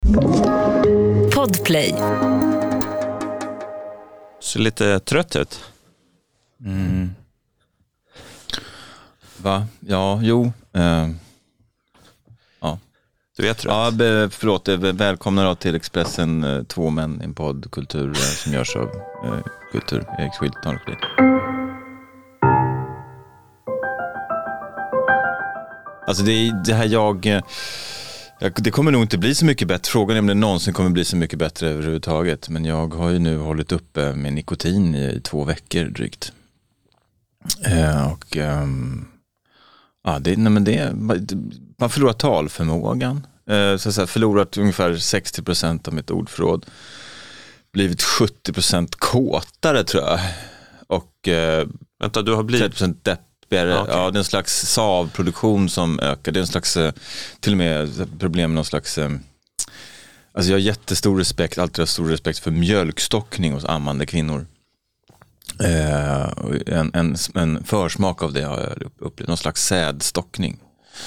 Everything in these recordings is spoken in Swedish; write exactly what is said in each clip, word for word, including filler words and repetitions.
Podplay. Så lite trött ut. Mm. Va? Ja, jo. Uh, ja. Du är trött. Ja, be, förlåt. Välkomna då till Expressen, uh, två män i en podd, kultur uh, som görs av uh, kultur. Erik Skyltton. Alltså det är det här jag... Uh, Det kommer nog inte bli så mycket bättre. Frågan är om det någonsin kommer bli så mycket bättre överhuvudtaget. Men jag har ju nu hållit uppe med nikotin i, i två veckor drygt. Eh, och um, ja, det, nej men det, man förlorar talförmågan. Eh, så att säga, förlorat ungefär sextio procent av mitt ordförråd. Blivit sjuttio procent kåtare tror jag. Och eh, vänta, du har blivit trettio procent depp. Okay. Ja, det är en slags S A V-produktion som ökar. Det är en slags, till och med problem med någon slags... Alltså jag har jättestor respekt, alltid har stor respekt för mjölkstockning hos ammande kvinnor. Eh, en, en, en försmak av det har jag upplevt, någon slags sädstockning.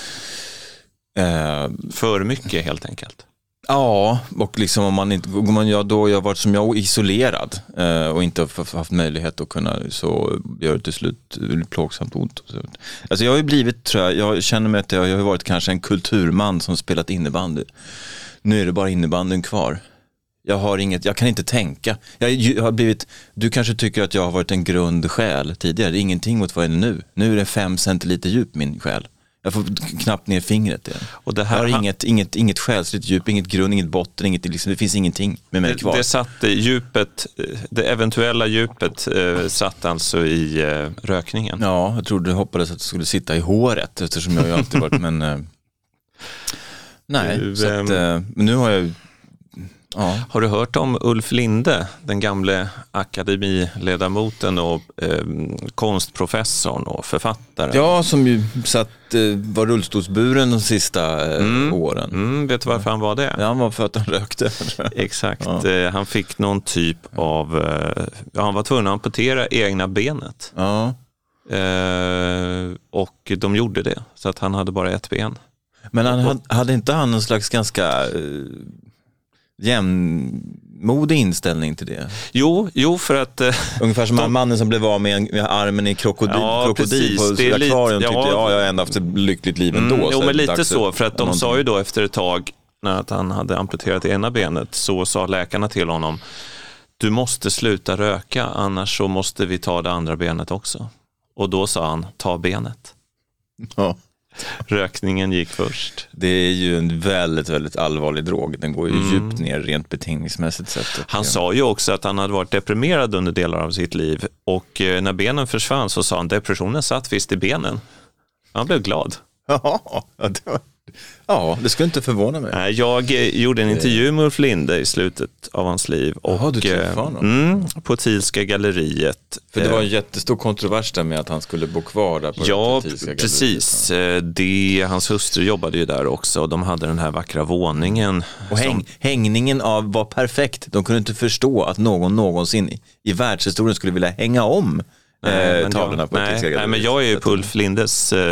Eh, för mycket helt enkelt. Ja, och liksom om man inte, om man, ja, då har jag varit som jag isolerad eh, och inte haft möjlighet att kunna så gör det till slut plågsamt ont. Alltså jag har ju blivit, tror jag, jag känner mig att jag, jag har varit kanske en kulturman som spelat innebandy. Nu är det bara innebandyn kvar. Jag har inget, jag kan inte tänka. Jag har blivit, du kanske tycker att jag har varit en grund själ tidigare. Det är ingenting mot vad jag är nu. Nu är det fem centiliter djup min själ. Jag får knappt ner fingret igen. Och det här jag har han... inget, inget, inget själsligt djup, inget grund, inget botten, inget, liksom, det finns ingenting med mig kvar. Det, det satt djupet, det eventuella djupet eh, satt alltså i eh, rökningen. Ja, jag trodde, hoppades att det skulle sitta i håret eftersom jag ju alltid varit, men eh, nej, du, så att, eh, men nu har jag ja. Har du hört om Ulf Linde, den gamle akademiledamoten och eh, konstprofessorn och författaren? Ja, som ju satt, eh, var rullstolsburen de sista eh, mm. åren. Mm, vet du varför han var det? Ja, han var för att han rökte. Exakt, ja. eh, han fick någon typ av, eh, ja, han var tvungen att amputera egna benet. Ja. Eh, och de gjorde det, så att han hade bara ett ben. Men han hade, hade inte han en slags ganska... Eh, jämnmodig inställning till det. Jo, jo för att... Uh, ungefär som de, mannen som blev av med, med armen i krokodil, ja, krokodil på det akvarium. Ja, tyckte jag, jag har ändå haft ett lyckligt liv ändå. Mm, jo, så men lite dags, så. För att de någonting. sa ju då efter ett tag när att han hade amputerat ena benet, så sa läkarna till honom: du måste sluta röka, annars så måste vi ta det andra benet också. Och då sa han, ta benet. Ja. Rökningen gick först. Det är ju en väldigt, väldigt allvarlig drog. Den går ju mm. djupt ner rent betingningsmässigt sett. Han sa ju också att han hade varit deprimerad under delar av sitt liv. Och när benen försvann så sa han, depressionen satt visst i benen. Han blev glad. Ja, det var... Ja, det skulle inte förvåna mig. Jag gjorde en intervju med Ulf Linde i slutet av hans liv. Och, Jaha, du träffade honom? Mm, på Thielska galleriet. För det var en jättestor kontrovers där med att han skulle bo kvar där på ja, Thielska precis. Det, hans hustru jobbade ju där också. De hade den här vackra våningen. Och häng, som... hängningen av var perfekt. De kunde inte förstå att någon någonsin i, i världshistorien skulle vilja hänga om nej, eh, tavlorna jag, på nej, Thielska galleriet. Nej, men jag är ju på Ulf Lindes... Eh,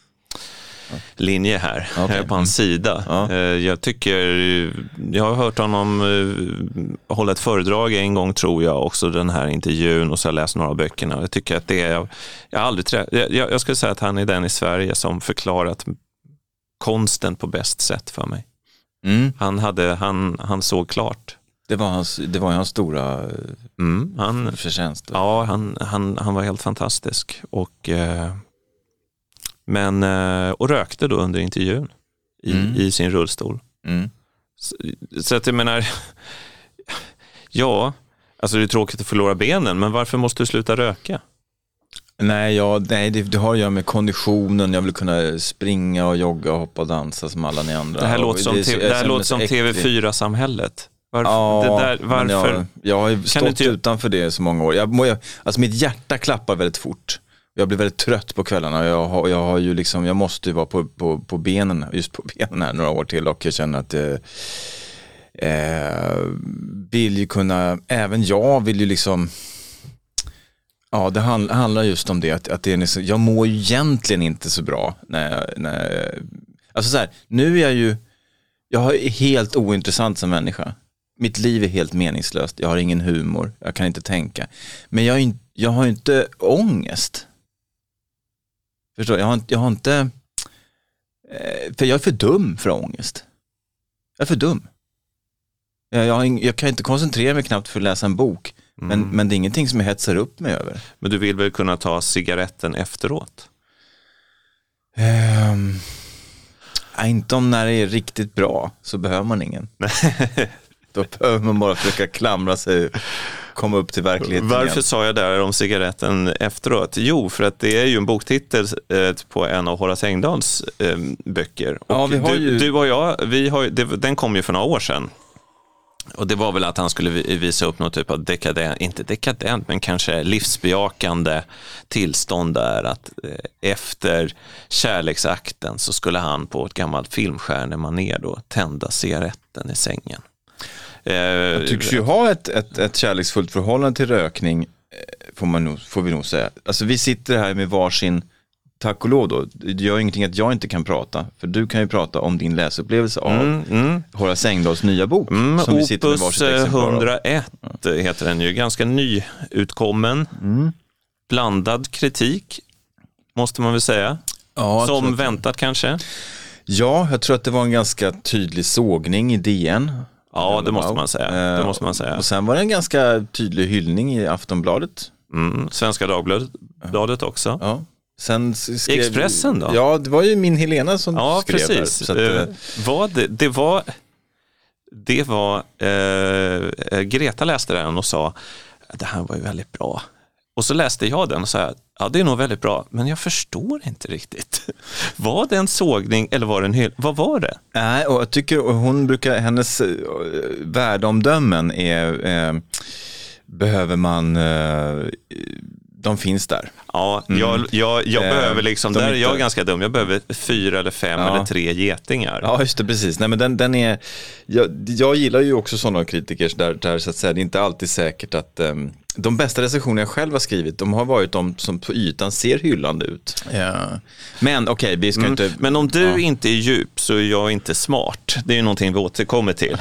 linje här, okay. här på hans mm. sida. Ja. Jag tycker, jag har hört honom hålla ett föredrag en gång tror jag, också den här intervjun, och så har jag läst några av böckerna. Jag tycker att det är, jag har aldrig trä, jag, jag skulle säga att han är den i Sverige som förklarat konsten på bäst sätt för mig. Mm. Han, hade, han, han såg klart. Det var hans, det var hans stora mm, han, förtjänst. Ja, han, han, han var helt fantastisk. Och eh, Men, och rökte då under intervjun i, mm. i sin rullstol. Mm. Så, så att jag menar, ja, alltså det är tråkigt att förlora benen, men varför måste du sluta röka? Nej, ja, nej det, det har att göra med konditionen. Jag vill kunna springa och jogga och hoppa och dansa som alla ni andra. Det här låter som, det, te- det här låter som T V fyra-samhället. Varför? Ja, det där, varför? Jag, jag har ju stått inte... utanför det så många år. Jag, jag, alltså mitt hjärta klappar väldigt fort. Jag blir väldigt trött på kvällarna. Jag har, jag har ju liksom, jag måste ju vara på, på, på benen, just på benen här några år till, och jag känner att eh, eh, vill ju kunna, även jag vill ju liksom, ja det handl, handlar just om det, att, att det är, jag mår ju egentligen inte så bra när, när alltså så här, nu är jag ju Jag är helt ointressant som människa. Mitt liv är helt meningslöst. Jag har ingen humor. Jag kan inte tänka. Men jag, är, jag har inte ångest. Förstår du? Jag har, jag har inte... För jag är för dum för ångest. Jag är för dum. Jag, jag, har, jag kan inte koncentrera mig knappt för att läsa en bok. Mm. Men, men det är ingenting som jag hetsar upp mig över. Men du vill väl kunna ta cigaretten efteråt? Um, inte om när det är riktigt bra så behöver man ingen. Då behöver man bara försöka klamra sig, komma upp till verkligheten. Varför igen. sa jag där om cigaretten efteråt? Jo, för att det är ju en boktitel eh, på en av Horace Engdahls eh, böcker. Och ja, vi har du, ju... du och jag, vi har, det, den kom ju för några år sedan. Och det var väl att han skulle visa upp något typ av dekadent, inte dekadent, men kanske livsbejakande tillstånd där, att efter kärleksakten så skulle han på ett gammalt filmstjärnemanér då tända cigaretten i sängen. Jag tycks ju ha ett, ett, ett kärleksfullt förhållande till rökning, får, man nog, får vi nog säga. Alltså vi sitter här med varsin, tack och lov då, det gör ingenting att jag inte kan prata, för du kan ju prata om din läsupplevelse av mm, mm. Horace Engdahls nya bok. Mm, som Opus vi sitter med varsitt exemplar hundraett ja. heter den ju, ganska nyutkommen, mm. blandad kritik, måste man väl säga, ja, som väntat kanske. Ja, jag tror att det var en ganska tydlig sågning i D N. Ja, det måste man säga. Det måste man säga. Och sen var det en ganska tydlig hyllning i Aftonbladet. Mm, Svenska Dagbladet också. Ja. Sen skrev, Expressen då? Ja, det var ju min Helena som ja, skrev precis. där. Så att, uh, vad det, det var, det var uh, Greta läste den och sa det här var ju väldigt bra. Och så läste jag den och sa ja, det är nog väldigt bra, men jag förstår inte riktigt. Var det en sågning eller var det en hyll? Vad var det? Nej, och jag tycker hon brukar, hennes uh, värdeomdömen är uh, behöver man uh, de finns där. Ja, jag, jag, jag, jag eh, behöver liksom, de där är jag inte... ganska dum, jag behöver fyra eller fem ja. eller tre getingar. Ja, just det, precis. Nej, men den, den är, jag, jag gillar ju också sådana kritiker där, där så att säga, det är inte alltid säkert att um, de bästa recensioner jag själv har skrivit, de har varit de som på ytan ser hyllande ut. Ja. Men okej, okay, vi ska mm. inte... Men om du ja. inte är djup så är jag inte smart. Det är ju någonting vi återkommer till.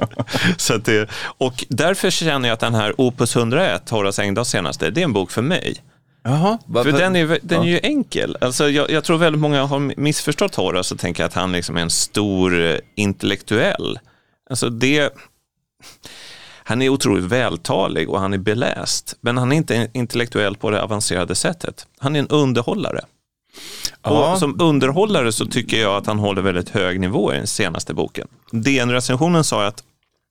så att det, och därför känner jag att den här Opus hundraett, Horace Engdahls senaste, det är en bok för mig. Jaha, för den är, den ja. är ju enkel. Alltså jag, jag tror väldigt många har missförstått Horace och tänker att han liksom är en stor intellektuell. Alltså det... Han är otroligt vältalig och han är beläst. Men han är inte intellektuell på det avancerade sättet. Han är en underhållare. Ja. Och som underhållare så tycker jag att han håller väldigt hög nivå i den senaste boken. D N-recensionen sa att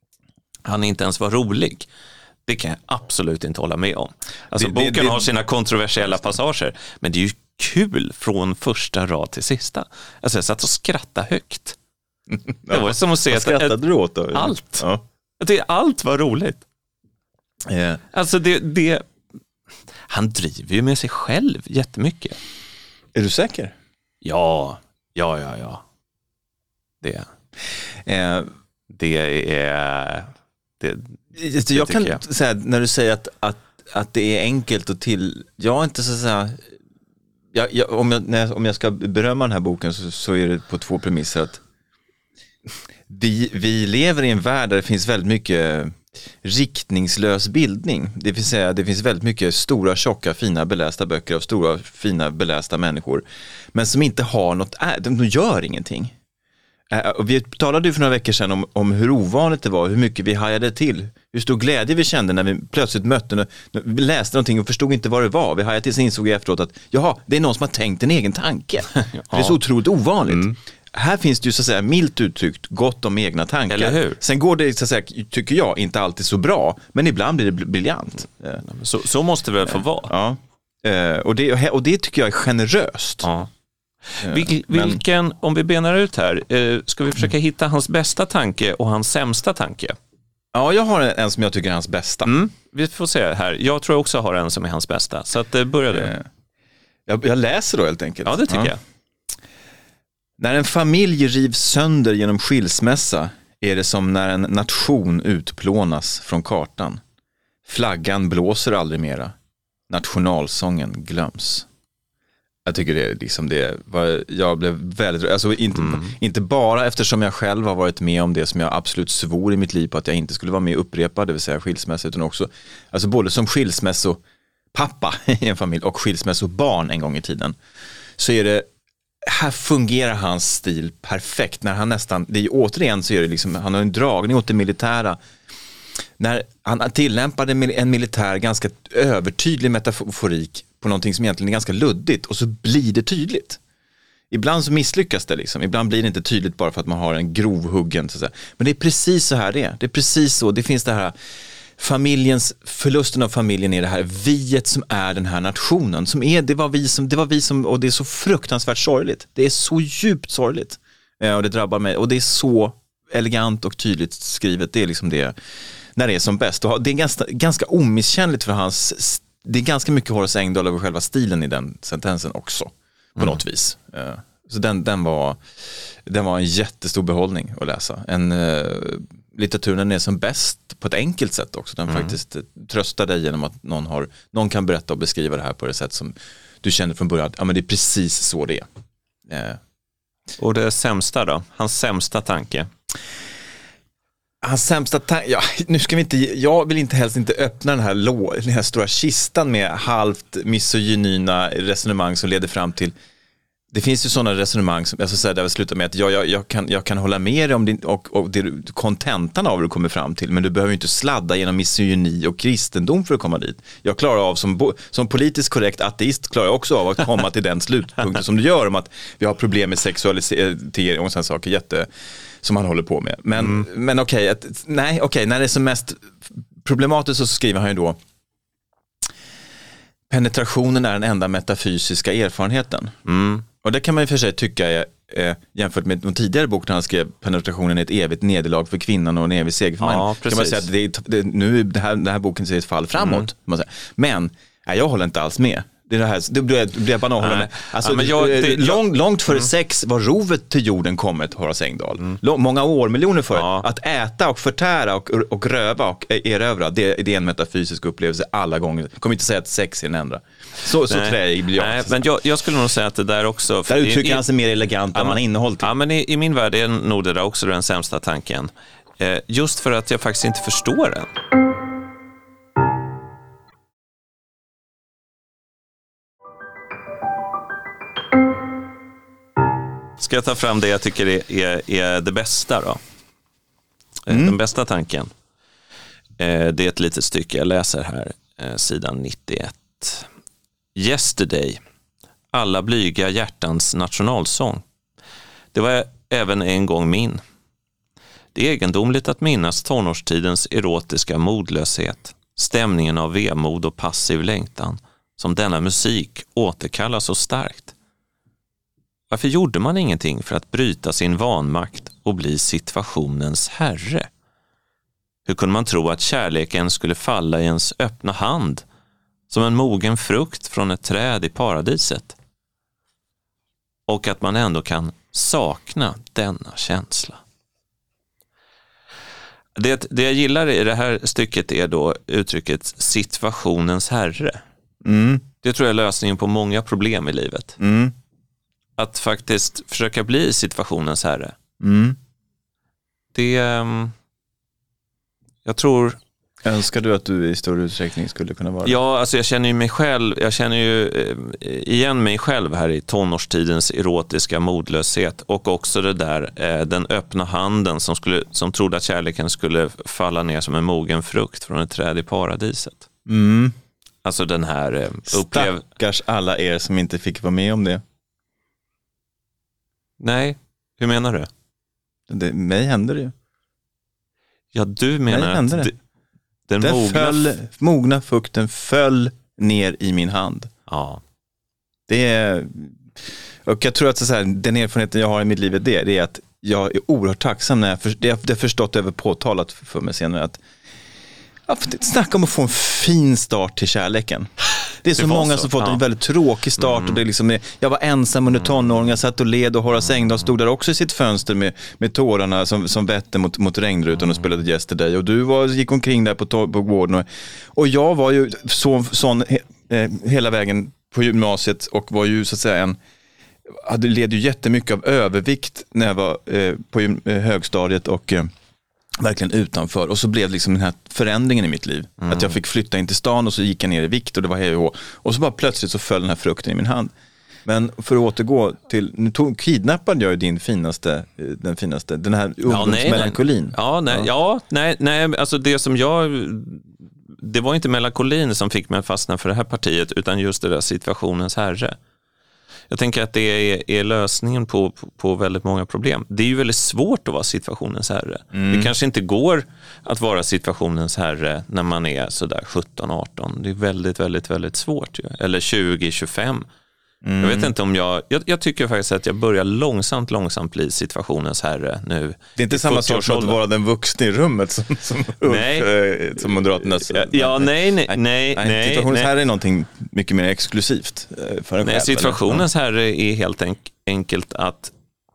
han inte ens var rolig. Det kan jag absolut inte hålla med om. Alltså det, boken det, det, har sina kontroversiella passager. Men det är ju kul från första rad till sista. Alltså jag satt och skrattade högt. Det var som att se att skrattade du åt då? Allt. Ja. Det, allt var roligt. Yeah. Alltså det, det... Han driver ju med sig själv jättemycket. Är du säker? Ja, ja, ja, ja. Det, eh, det är... Det, det jag kan jag. säga, när du säger att, att, att det är enkelt och till... Jag är inte så att säga... Jag, jag, om, jag, när, om jag ska berömma den här boken så, så är det på två premisser att Vi, vi lever i en värld där det finns väldigt mycket riktningslös bildning. Det vill säga det finns väldigt mycket stora, tjocka, fina belästa böcker av stora, fina, belästa människor. Men som inte har något, de gör ingenting. Och vi talade ju för några veckor sedan om, om hur ovanligt det var, hur mycket vi hajade till. Hur stor glädje vi kände när vi plötsligt mötte, vi läste någonting och förstod inte vad det var. Vi hajade till sig, insåg efteråt att jaha, det är någon som har tänkt en egen tanke. Ja. Det är så otroligt ovanligt. Mm. Här finns det ju så att säga milt uttryckt gott om egna tankar. Eller hur? Sen går det så att säga, tycker jag, inte alltid så bra, men ibland blir det briljant. Så, så måste det väl få vara. Ja. Och det, och det tycker jag är generöst. Ja. Vil, vilken, men... om vi benar ut här, ska vi försöka hitta hans bästa tanke och hans sämsta tanke? Ja, jag har en som jag tycker är hans bästa. Mm. Vi får se här. Jag tror också har en som är hans bästa. Så att, börja du. Jag, jag läser då helt enkelt. Ja, det tycker ja. jag. När en familj rivs sönder genom skilsmässa är det som när en nation utplånas från kartan. Flaggan blåser aldrig mera. Nationalsången glöms. Jag tycker det är liksom det var, jag blev väldigt, alltså inte, mm. inte bara eftersom jag själv har varit med om det som jag absolut svor i mitt liv på att jag inte skulle vara med och upprepa, det vill säga skilsmässa, utan också, alltså både som skilsmässopappa i en familj och skilsmässobarn en gång i tiden, så är det, här fungerar hans stil perfekt när han nästan, det är återigen så är det liksom, han har en dragning åt det militära. När han tillämpade en militär ganska övertydlig metaforik på någonting som egentligen är ganska luddigt, och så blir det tydligt. Ibland så misslyckas det liksom. Ibland blir det inte tydligt bara för att man har en grovhuggen. Så att säga. Men det är precis så här det är. Det är precis så. Det finns det här familjens, förlusten av familjen är det här viet som är den här nationen. Som är, det var vi som, det var vi som, och det är så fruktansvärt sorgligt. Det är så djupt sorgligt. Ja, och det drabbar mig. Och det är så elegant och tydligt skrivet. Det är liksom det, när det är som bäst. Och det är ganska, ganska omisskännligt för hans, det är ganska mycket Horace Engdahl över själva stilen i den sentensen också. På mm. något vis. Så den, den, var, den var en jättestor behållning att läsa. En, litteraturen är som bäst på ett enkelt sätt också. Den mm. faktiskt tröstar dig genom att någon, har, någon kan berätta och beskriva det här på det sätt som du känner från början. Ja, men det är precis så det är. Och det sämsta då? Hans sämsta tanke? Hans sämsta tanke, ja, nu ska vi inte, jag vill inte helst inte öppna den här, lå, den här stora kistan med halvt misogynyna resonemang som leder fram till, det finns ju sådana resonemang som, jag ska säga, där vi slutar med att jag, jag, jag, kan, jag kan hålla med dig om din, och, och det kontentan av vad du kommer fram till, men du behöver ju inte sladda genom misogyni och kristendom för att komma dit. Jag klarar av, som, som politiskt korrekt ateist, klarar jag också av att komma till den slutpunkten som du gör om att vi har problem med sexualisering och sådana saker, jätte som han håller på med. Men, mm. men okej, okay, nej, okej, okay, när det är som mest problematiskt så skriver han ju då: penetrationen är den enda metafysiska erfarenheten. Mm. Och det kan man ju för sig tycka är, eh, jämfört med de tidigare boken han skrev, penetrationen är ett evigt nederlag för kvinnan och en evig seger för ja, kan man säga att det, det, nu det här, den här boken ser ett fall framåt. Mm. Man säga. Men nej, jag håller inte alls med. Det är det här, det blir, det blir bara att hålla med. Alltså, ja, men jag, det, lång, långt före mm. sex var rovet till jorden kommit, Horace Engdahl. Mm. Lång, många år, miljoner före. Ja. Att äta och förtära och, och röva och erövra, det, det är en metafysisk upplevelse alla gånger. Jag kommer inte säga att sex är en enda. Så, så träig blir jag. Nej, men jag, jag skulle nog säga att det där också... Där uttrycker han sig mer elegant än man innehåll till. Ja, men i, i min värld är nog det där också den sämsta tanken. Eh, just för att jag faktiskt inte förstår den. Ska jag ta fram det jag tycker är, är, är det bästa då? Mm. Den bästa tanken. Eh, det är ett litet stycke jag läser här, eh, sidan nittioett. Yesterday, alla blyga hjärtans nationalsång. Det var även en gång min. Det är egendomligt att minnas tonårstidens erotiska modlöshet, stämningen av vemod och passiv längtan, som denna musik återkallar så starkt. Varför gjorde man ingenting för att bryta sin vanmakt och bli situationens herre? Hur kunde man tro att kärleken skulle falla i ens öppna hand som en mogen frukt från ett träd i paradiset? Och att man ändå kan sakna denna känsla. Det, det jag gillar i det här stycket är då uttrycket situationens herre. Mm. Det tror jag är lösningen på många problem i livet. Mm. Att faktiskt försöka bli situationens herre. Mm. Det, jag tror... Önskar du att du i större utsträckning skulle kunna vara det? Ja, alltså jag känner ju mig själv, jag känner ju igen mig själv här i tonårstidens erotiska modlöshet, och också det där, den öppna handen som, skulle, som trodde att kärleken skulle falla ner som en mogen frukt från ett träd i paradiset. Mm. Alltså den här upplev... Stackars alla er som inte fick vara med om det. Nej, hur menar du? Det, mig händer det ju. Ja, du menar att det. Den, den mogna... Föll, mogna frukten föll ner i min hand. Ja. Det är... Och jag tror att så här, den erfarenheten jag har i mitt liv är det, det är att jag är oerhört tacksam när jag för, det har förstått över påtalat för mig senare att ja, snacka om att få en fin start till kärleken. Det är så det många så. som fått ja. en väldigt tråkig start. Mm. Och det är liksom, jag var ensam under tonåringen, jag satt och led, och Horace Engdahl stod där också i sitt fönster med, med tårarna som, som vette mot, mot regnrutan mm. och spelade Yesterday. Och du var, gick omkring där på, to- på gården. Och, och jag var ju så, sån he, eh, hela vägen på gymnasiet och var ju så att säga en, hade led ju jättemycket av övervikt när jag var eh, på gym, eh, högstadiet och eh, verkligen utanför. Och så blev liksom den här förändringen i mitt liv. Mm. Att jag fick flytta in till stan och så gick jag ner i vikt och det var hej och hå. Och så bara plötsligt så föll den här frukten i min hand. Men för att återgå till, nu tog, kidnappade jag ju din finaste, den finaste, den här ungdomsmelankolin. Ja, nej, ja. ja, nej, nej, alltså det som jag, det var inte melankolin som fick mig att fastna för det här partiet, utan just det där situationens herre. Jag tänker att det är, är lösningen på, på, på väldigt många problem. Det är ju väldigt svårt att vara situationens herre. Mm. Det kanske inte går att vara situationens herre när man är sådär sjutton arton. Det är väldigt, väldigt, väldigt svårt. Ju. Eller tjugo tjugofem. Mm. Jag vet inte om jag, jag... Jag tycker faktiskt att jag börjar långsamt, långsamt bli situationens herre nu. Det är inte samma sak som att vara den vuxna i rummet som, som, nej. Upp, som Moderaternas... Ja, ja nej, nej, nej, nej. Situationens nej. herre är någonting mycket mer exklusivt för en nej, själv. situationens eller? herre är helt enk- enkelt att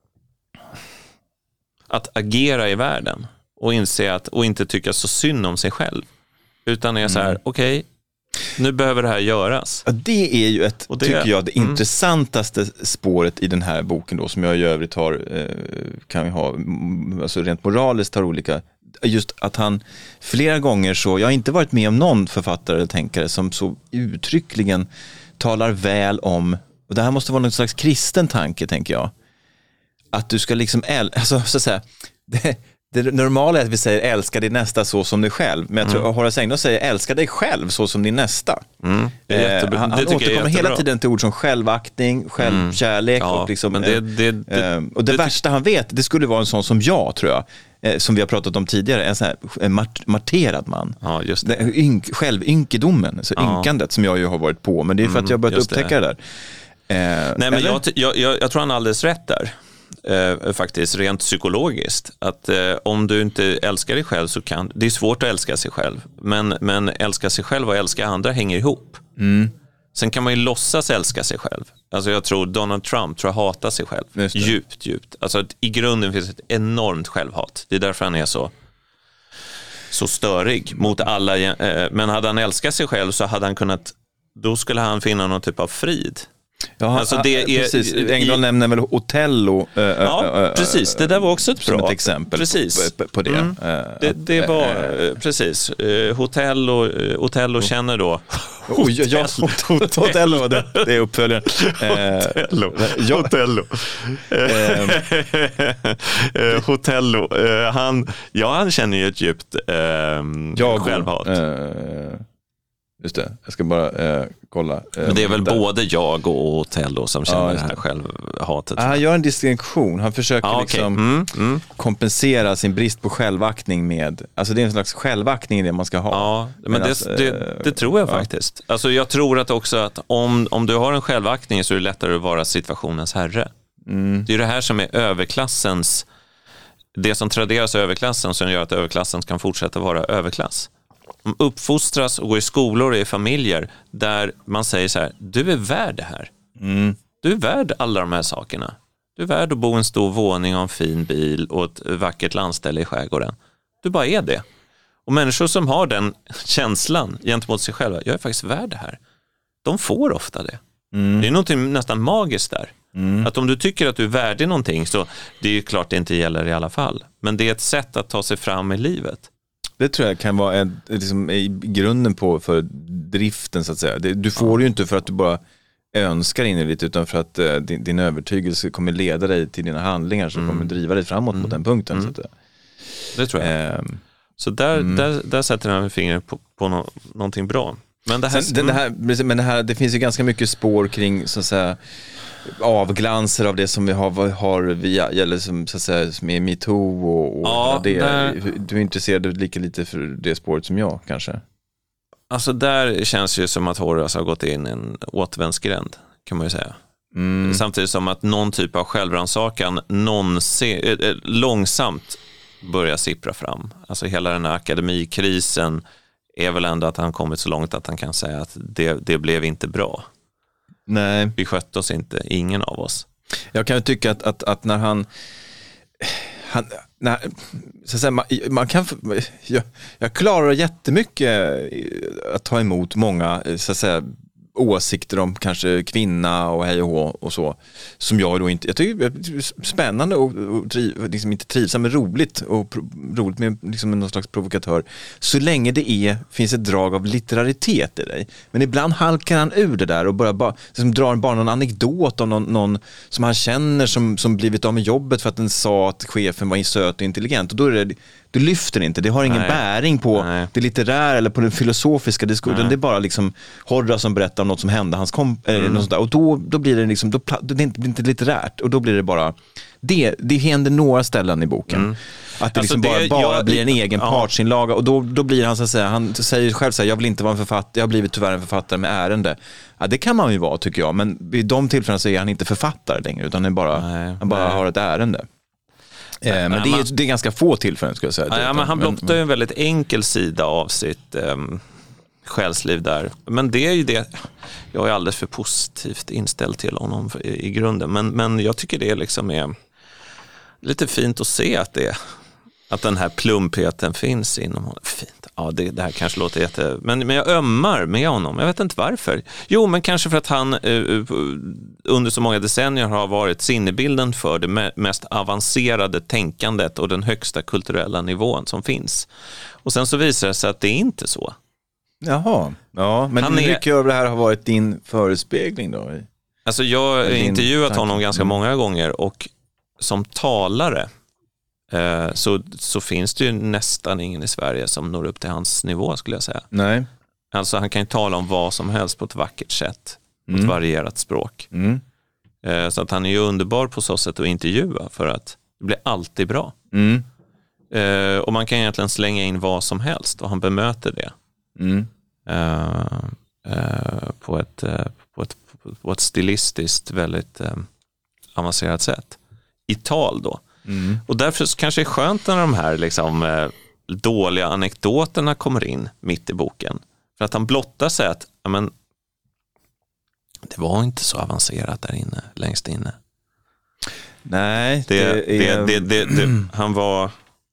att agera i världen och inse att, och inte tycka så synd om sig själv. Utan är så här, mm. okej, okay, nu behöver det här göras. Ja, det är ju ett, det, tycker jag, det mm. intressantaste spåret i den här boken då, som jag i övrigt har, eh, kan vi ha, alltså rent moraliskt har olika, just att han flera gånger så, jag har inte varit med om någon författare eller tänkare som så uttryckligen talar väl om, och det här måste vara någon slags kristen tanke, tänker jag, att du ska liksom, äl, alltså så att säga, det, det normala är att vi säger älska din nästa så som dig själv. Men jag tror mm. Horace Engdahl säger älska dig själv så som din nästa. Mm. Det är jättebra. Han, han det återkommer hela tiden till ord som självaktning, självkärlek. Mm. Ja, och, liksom, det, det, det, eh, och det, det värsta han vet, det skulle vara en sån som jag, tror jag. Eh, som vi har pratat om tidigare. En sån här en mart, marterad man. Ja, just det. Ynk, självynkedomen, alltså ja. ynkandet som jag ju har varit på. Men det är för att jag har börjat upptäcka det, det där. Eh, Nej, men jag, jag, jag, jag tror han har alldeles rätt där. Eh, faktiskt rent psykologiskt att eh, om du inte älskar dig själv så kan det är svårt att älska sig själv, men, men älska sig själv och älska andra hänger ihop. Mm. Sen kan man ju låtsas älska sig själv. Alltså jag tror Donald Trump tror jag hatar sig själv djupt, djupt. Alltså att i grunden finns ett enormt självhat. Det är därför han är så så störig mot alla, eh, men hade han älskat sig själv så hade han kunnat, då skulle han finna någon typ av frid. Ja, alltså det är, precis. Engdahl nämner väl Otello. Äh, ja, äh, precis. Det där var också ett bra ett exempel precis. På, på det. Mm. Det, det var, äh, precis. Otello, Otello känner då. Oh, ja, Otello, det, det är uppföljaren. Otello. Ja. Otello. Otello. Han, ja, han känner ju ett djupt äh, jag, självhat. Äh, Just det, jag ska bara eh, kolla. Eh, Men det är väl där. Både jag och Otello som känner ja, det här självhatet. Han gör en distinktion. Han försöker ah, okay. liksom mm, mm. kompensera sin brist på självaktning med, alltså det är en slags självaktning i det man ska ha. Ja, men Medan, det, det, det tror jag ja. faktiskt. Alltså jag tror att också att om, om du har en självaktning så är det lättare att vara situationens herre. Mm. Det är det här som är överklassens, det som traderas överklassen som gör att överklassen kan fortsätta vara överklass. De uppfostras och går i skolor och i familjer där man säger så här, du är värd det här. Mm. Du är värd alla de här sakerna. Du är värd att bo i en stor våning och en fin bil och ett vackert landställe i skärgården. Du bara är det. Och människor som har den känslan gentemot sig själva, jag är faktiskt värd det här. De får ofta det. Mm. Det är något nästan magiskt där. Mm. Att om du tycker att du är värdig någonting så det är ju klart det inte gäller i alla fall. Men det är ett sätt att ta sig fram i livet. Det tror jag kan vara en, liksom, i grunden på för driften så att säga. Det, du får ja. ju inte för att du bara önskar in i lite utan för att uh, din, din övertygelse kommer leda dig till dina handlingar som mm. kommer driva dig framåt mm. mot den punkten. Mm. Så att, det tror jag. Um, så där, mm. där, där sätter han fingret på, på no, någonting bra. Men det här, Sen, det, det här, men det här, det finns ju ganska mycket spår kring så att säga avglanser av det som vi har, har via, eller som så att säga med MeToo och, och ja, det. Där, du är intresserad lika lite för det spåret som jag kanske. Alltså där känns det som att Horace har gått in i en återvändsgränd kan man ju säga. Mm. Samtidigt som att någon typ av självrannsakan någonsin, äh, långsamt börjar sippra fram. Alltså hela den här akademikrisen är väl ändå att han kommit så långt att han kan säga att det, det blev inte bra. Nej. Vi skötte oss inte, ingen av oss. Jag kan ju tycka att, att, att när han, han när, så att säga, man, man kan, jag, jag klarar jättemycket att ta emot många så att säga, åsikter om kanske kvinna och hej och hå och så, som jag då inte, jag tycker det är spännande och, och triv, liksom inte trivsam men roligt och pro, roligt med liksom någon slags provokatör, så länge det är, finns ett drag av litteraritet i dig. Men ibland halkar han ur det där och börjar bara, liksom, drar bara någon anekdot om någon, någon som han känner som, som blivit av med jobbet för att den sa att chefen var söt och intelligent, och då är det, du lyfter inte, det har ingen Nej. bäring på Nej. det litterära eller på den filosofiska diskussionen. Det är bara liksom Horra som berättar om något som hände hans kom, mm. eh, något sånt där. Och då, då blir det liksom, då, det blir inte, inte litterärt, och då blir det bara det, det händer några ställen i boken. Mm. Att det liksom alltså det, bara, bara jag, blir en egen ja. partsinlaga, och då, då blir han så att säga, han säger själv så här, jag vill inte vara en författare, jag har blivit tyvärr en författare med ärende. Ja, det kan man ju vara, tycker jag, men vid de tillfällena så är han inte författare längre, utan han bara, nej, han bara har ett ärende. Eh, men nej, det, är, man, det är ganska få tillfällen, skulle jag säga. Ja, ja, men han blottar ju en väldigt enkel sida av sitt um, själsliv där. Men det är ju det, jag är alldeles för positivt inställd till honom i, i grunden. Men, men jag tycker det liksom är lite fint att se att det att den här plumpheten finns inom honom. Fint. Ja, det, det här kanske låter jätte... Men, men jag ömmar med honom. Jag vet inte varför. Jo, men kanske för att han uh, under så många decennier har varit sinnebilden för det me- mest avancerade tänkandet och den högsta kulturella nivån som finns. Och sen så visar det sig att det är inte så. Jaha. Ja, men hur mycket är... av det här har varit din förespegling då? Alltså jag har intervjuat tanke. honom ganska många gånger, och som talare Så, så finns det ju nästan ingen i Sverige som når upp till hans nivå, skulle jag säga. Nej. Alltså han kan ju tala om vad som helst på ett vackert sätt, på mm. ett varierat språk. Mm. Så att han är ju underbar på så sätt att intervjua, för att det blir alltid bra. Mm. Och man kan egentligen slänga in vad som helst, och han bemöter det. Mm. På ett, på ett, på ett stilistiskt väldigt avancerat sätt. I tal då. Mm. Och därför så kanske det är skönt när de här liksom, eh, dåliga anekdoterna kommer in mitt i boken. För att han blottar sig att ja, men, det var inte så avancerat där inne, längst inne. Nej, det, det är... det, det, det, det, han var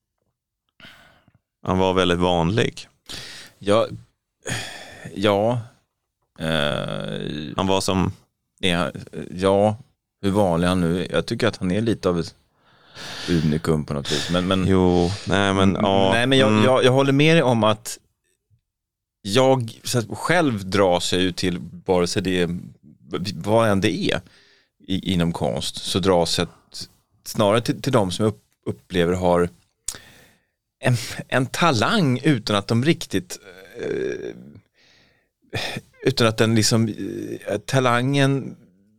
han var väldigt vanlig. Ja, ja. Uh, han var som... Ja, ja, hur vanlig han nu är. Jag tycker att han är lite av ett unikum på något vis. Men, men, jo, nej men, ja. Nej, men jag, mm. jag, jag håller med dig om att jag så att själv dras jag ju till, vare sig det vad än det är i, inom konst, så dras jag snarare till, till de som jag upp, upplever har en, en talang utan att de riktigt uh, utan att den liksom uh, talangen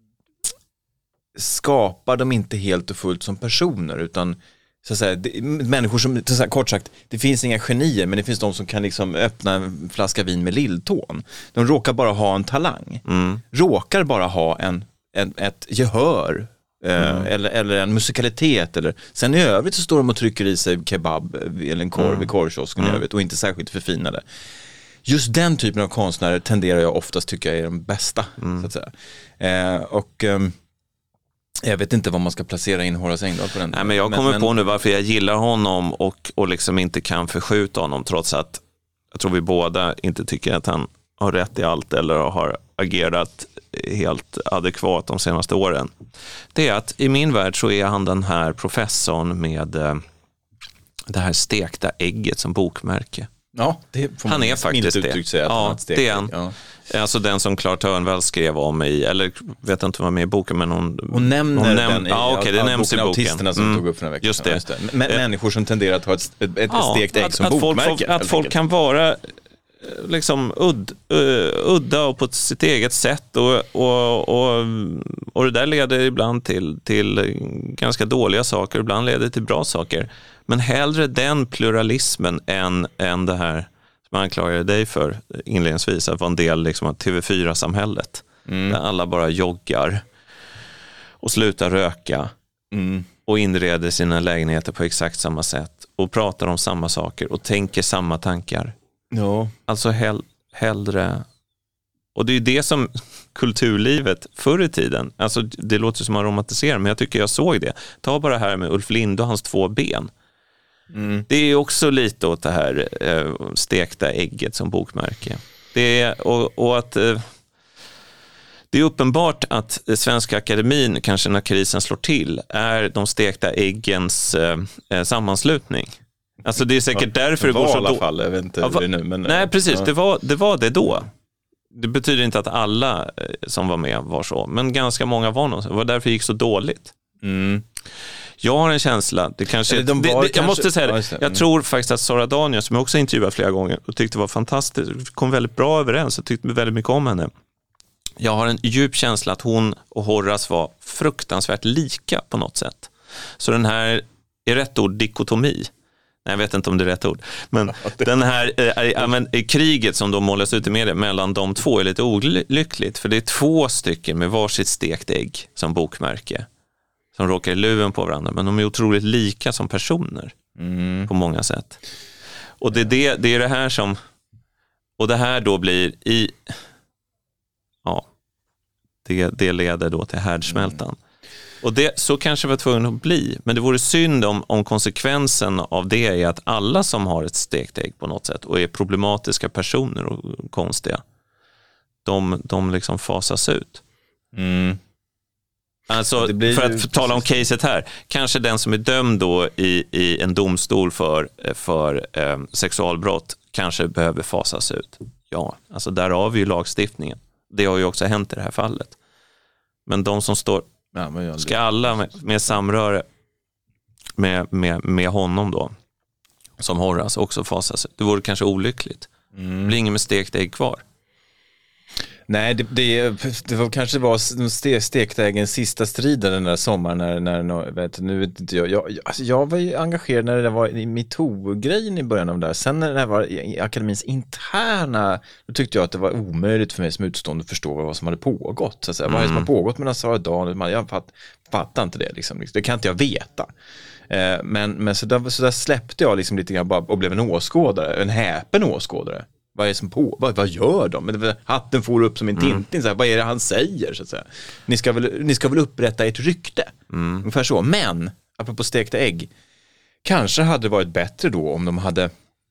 skapar de inte helt och fullt som personer, utan så att säga, det, människor som, så att säga, kort sagt, det finns inga genier, men det finns de som kan liksom öppna en flaska vin med lilltån. De råkar bara ha en talang. Mm. Råkar bara ha en, en, ett gehör mm. eh, eller, eller en musikalitet. Eller, sen i övrigt så står de och trycker i sig kebab eller en korv mm. i korvkiosken mm. i övrigt, och inte särskilt förfinade. Just den typen av konstnärer tenderar jag oftast tycka är de bästa. Mm. Så att säga. Eh, och... Eh, Jag vet inte vad man ska placera in Horace Engdahl på den. Nej, men jag kommer men, på nu varför jag gillar honom och, och liksom inte kan förskjuta honom, trots att jag tror vi båda inte tycker att han har rätt i allt eller har agerat helt adekvat de senaste åren. Det är att i min värld så är han den här professorn med eh, det här stekta ägget som bokmärke. Ja, det får man han är faktiskt det. Säga att ja, han det är han. Ja. Alltså den som Clara Törnvall skrev om i, eller vet inte vad med i boken, men hon, hon nämner hon näm- den i ja, okay, det nämns i boken. Autisterna som mm. tog upp för den veckan. Just det. Just det. M- människor som tenderar att ha ett, ett, ett ja, stekt ägg att, som att bokmärke. Folk, att folk kan vara liksom udd, uh, udda och på sitt eget sätt, och, och, och, och det där leder ibland till, till ganska dåliga saker, ibland leder till bra saker. Men hellre den pluralismen än, än det här man anklagar dig för inledningsvis, att vara en del liksom av T V fyra-samhället. Mm. Där alla bara joggar och slutar röka mm. och inreder sina lägenheter på exakt samma sätt och pratar om samma saker och tänker samma tankar. Ja. Alltså hell, hellre... Och det är ju det som kulturlivet förr i tiden, alltså det låter som man romantiserar, men jag tycker jag såg det. Ta bara här med Ulf Linde och hans två ben. Mm. Det är också lite åt det här eh, stekta ägget som bokmärke. Det är, och, och att eh, Det är uppenbart att Svenska Akademin, kanske när krisen slår till, är de stekta äggens eh, sammanslutning. Alltså det är säkert ja, därför det går så... i alla fall, jag vet inte ja, hur det nu, men... Nej, precis. Ja. Det, var, det var det då. Det betyder inte att alla som var med var så, men ganska många var någon. Det var därför det gick så dåligt. Mm. Jag har en känsla, det kanske, de det, det, kanske... jag måste säga det, mm. jag tror faktiskt att Sara Danius, som jag också intervjuat flera gånger och tyckte var fantastiskt, kom väldigt bra överens, jag tyckte väldigt mycket om henne. Jag har en djup känsla att hon och Horace var fruktansvärt lika på något sätt. Så den här, är rätt ord, dikotomi. Nej, jag vet inte om det är rätt ord. Men den här äh, äh, men, kriget som då målas ut i media mellan de två är lite olyckligt. För det är två stycken med varsitt stekt ägg som bokmärke. Som råkar i luven på varandra. Men de är otroligt lika som personer. Mm. På många sätt. Och det är det, det är det här som... Och det här då blir i... Ja. Det, det leder då till härdsmältan. Mm. Och det, så kanske var tvungen att bli. Men det vore synd om, om konsekvensen av det är att alla som har ett stekt ägg på något sätt och är problematiska personer och konstiga, de, de liksom fasas ut. Mm. Alltså, blir... för att för tala om caset här, kanske den som är dömd då i, i en domstol för, för eh, sexualbrott kanske behöver fasas ut. Ja, alltså där har vi ju lagstiftningen. Det har ju också hänt i det här fallet. Men de som står... Ja, men ska alla med, med samröre med, med, med honom då, som Horace, också fasas? Det vore kanske olyckligt. Mm. Det blir ingen med stekt ägg kvar. Nej, det, det, det var kanske var ste, stekta äggens sista strid den där sommaren när, när vet, nu vet inte jag, jag, alltså jag var ju engagerad när det var i MeToo-grejen i början av det där. Sen när det var i akademins interna, då tyckte jag att det var omöjligt för mig som utstående att förstå vad som hade pågått. Så att säga. Mm. Vad är det som har pågått mellan Sara Danius? Jag fatt, fattar inte det. Liksom. Det kan inte jag veta. Eh, men men så, där, så där släppte jag liksom lite grann bara och blev en åskådare, en häpen åskådare. Vad är det som på? Vad, vad gör de? Hatten får upp som en Tintin. Mm. Så här, vad är det han säger? Så att säga. Ni, ska väl, ni ska väl upprätta ett rykte. Mm. Ungefär så. Men, apropå stekta ägg. Kanske hade det varit bättre då om de hade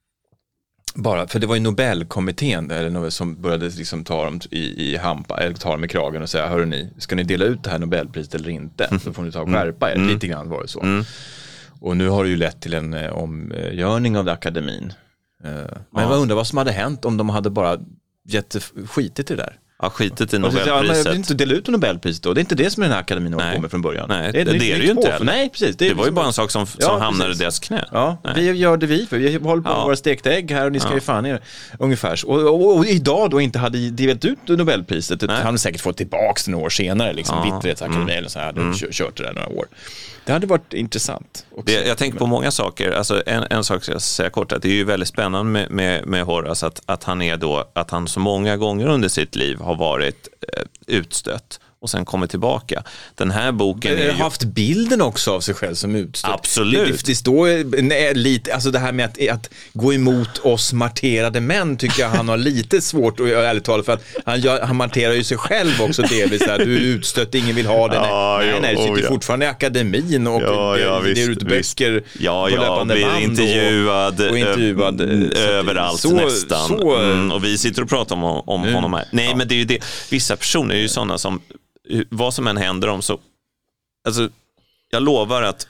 bara, för det var ju Nobelkommittén eller som började liksom ta dem i, i hampa, eller ta dem i kragen och säga, hörru ni, ska ni dela ut det här Nobelpriset eller inte? Mm. Så får ni ta och skärpa er. Mm. Lite grann var det så. Mm. Och nu har det ju lett till en eh, omgörning av akademin. Men ja. Jag undrar vad som hade hänt om de hade bara gett skitit i det där. Ja, skitit i Nobelpriset. Jag vill inte dela ut Nobelpriset då. Det är inte det som den här akademin har på med från början. Nej, det, det, det är det ju inte heller. Nej, precis. Det, det var ju bara en sak som, som ja, hamnade i deras knä. Ja, Nej. vi gör det vi. För vi håller på med ja. våra stekta ägg här och ni ska ja. ju fan ner. Ungefär så. Och, och, och idag då inte hade delat ut Nobelpriset. Han hade säkert fått tillbaka några år senare. Liksom, ja. Vitterhetsakademin mm. eller så här. Hade mm. kört det där några år. Det hade varit intressant. Det, jag tänker på många saker. Alltså en, en sak ska jag säga kort, att det är ju väldigt spännande med, med, med Horace att, att han är då, att han så många gånger under sitt liv har varit eh, utstött och sen kommer tillbaka. Den här boken har ju... haft bilden också av sig själv som utstött. Absolut. Det, det står nej, lite, alltså det här med att, att gå emot oss marterade män tycker jag han har lite svårt att göra, ärligt talat, för att han, gör, han marterar ju sig själv också delvis där. Du är utstött, ingen vill ha den. Ja, nej, nej, du sitter oh, ja. fortfarande i akademin och ja, ja, det, det är ut böcker ja, ja, på löpande blir band intervjuad, och, och intervjuad ö- överallt så, nästan. Så, mm, och vi sitter och pratar om, om mm, honom här. Nej, ja. men det är ju det. Vissa personer är ju sådana som vad som än händer om så, alltså jag lovar att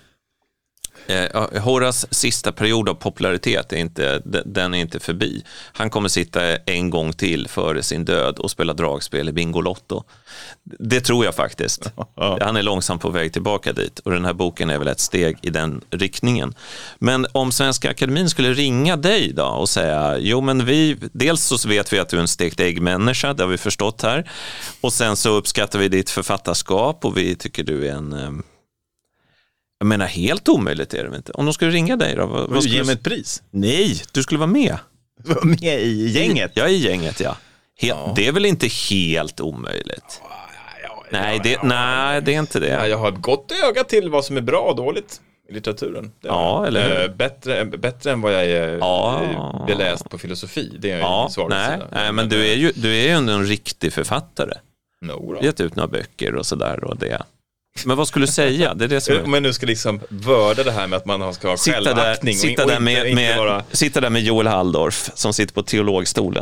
eh, Horace sista period av popularitet är inte, den är inte förbi. Han kommer sitta en gång till före sin död och spela dragspel i Bingolotto. Det tror jag faktiskt. Ja. Han är långsamt på väg tillbaka dit och den här boken är väl ett steg i den riktningen. Men om Svenska Akademin skulle ringa dig då och säga, jo men vi, dels så vet vi att du är en stekt äggmänniska, det har vi förstått här. Och sen så uppskattar vi ditt författarskap och vi tycker du är en... Jag menar, helt omöjligt är det inte. Om de skulle ringa dig då? Vad, vad skulle ge mig ett pris? Nej, du skulle vara med. Vara med i gänget? Ja, i gänget, ja. He- ja. Det är väl inte helt omöjligt? Ja, ja, ja, nej, det, ja, nej, det är inte det. Ja, jag har ett gott öga till vad som är bra och dåligt i litteraturen. Ja, eller äh, bättre, bättre än vad jag är ja. beläst på filosofi. Det är ja, en svag nej, sida. Nej, men du är ju, du är ju en riktig författare. No, gett ut några böcker och sådär och det. Men vad skulle du säga? Det är det som är... Om man nu ska liksom vörda det här med att man ska ha sitta självaktning där, sitta, och, där och med, inte, med, inte vara... sitta där med Joel Halldorf som sitter på teologstolen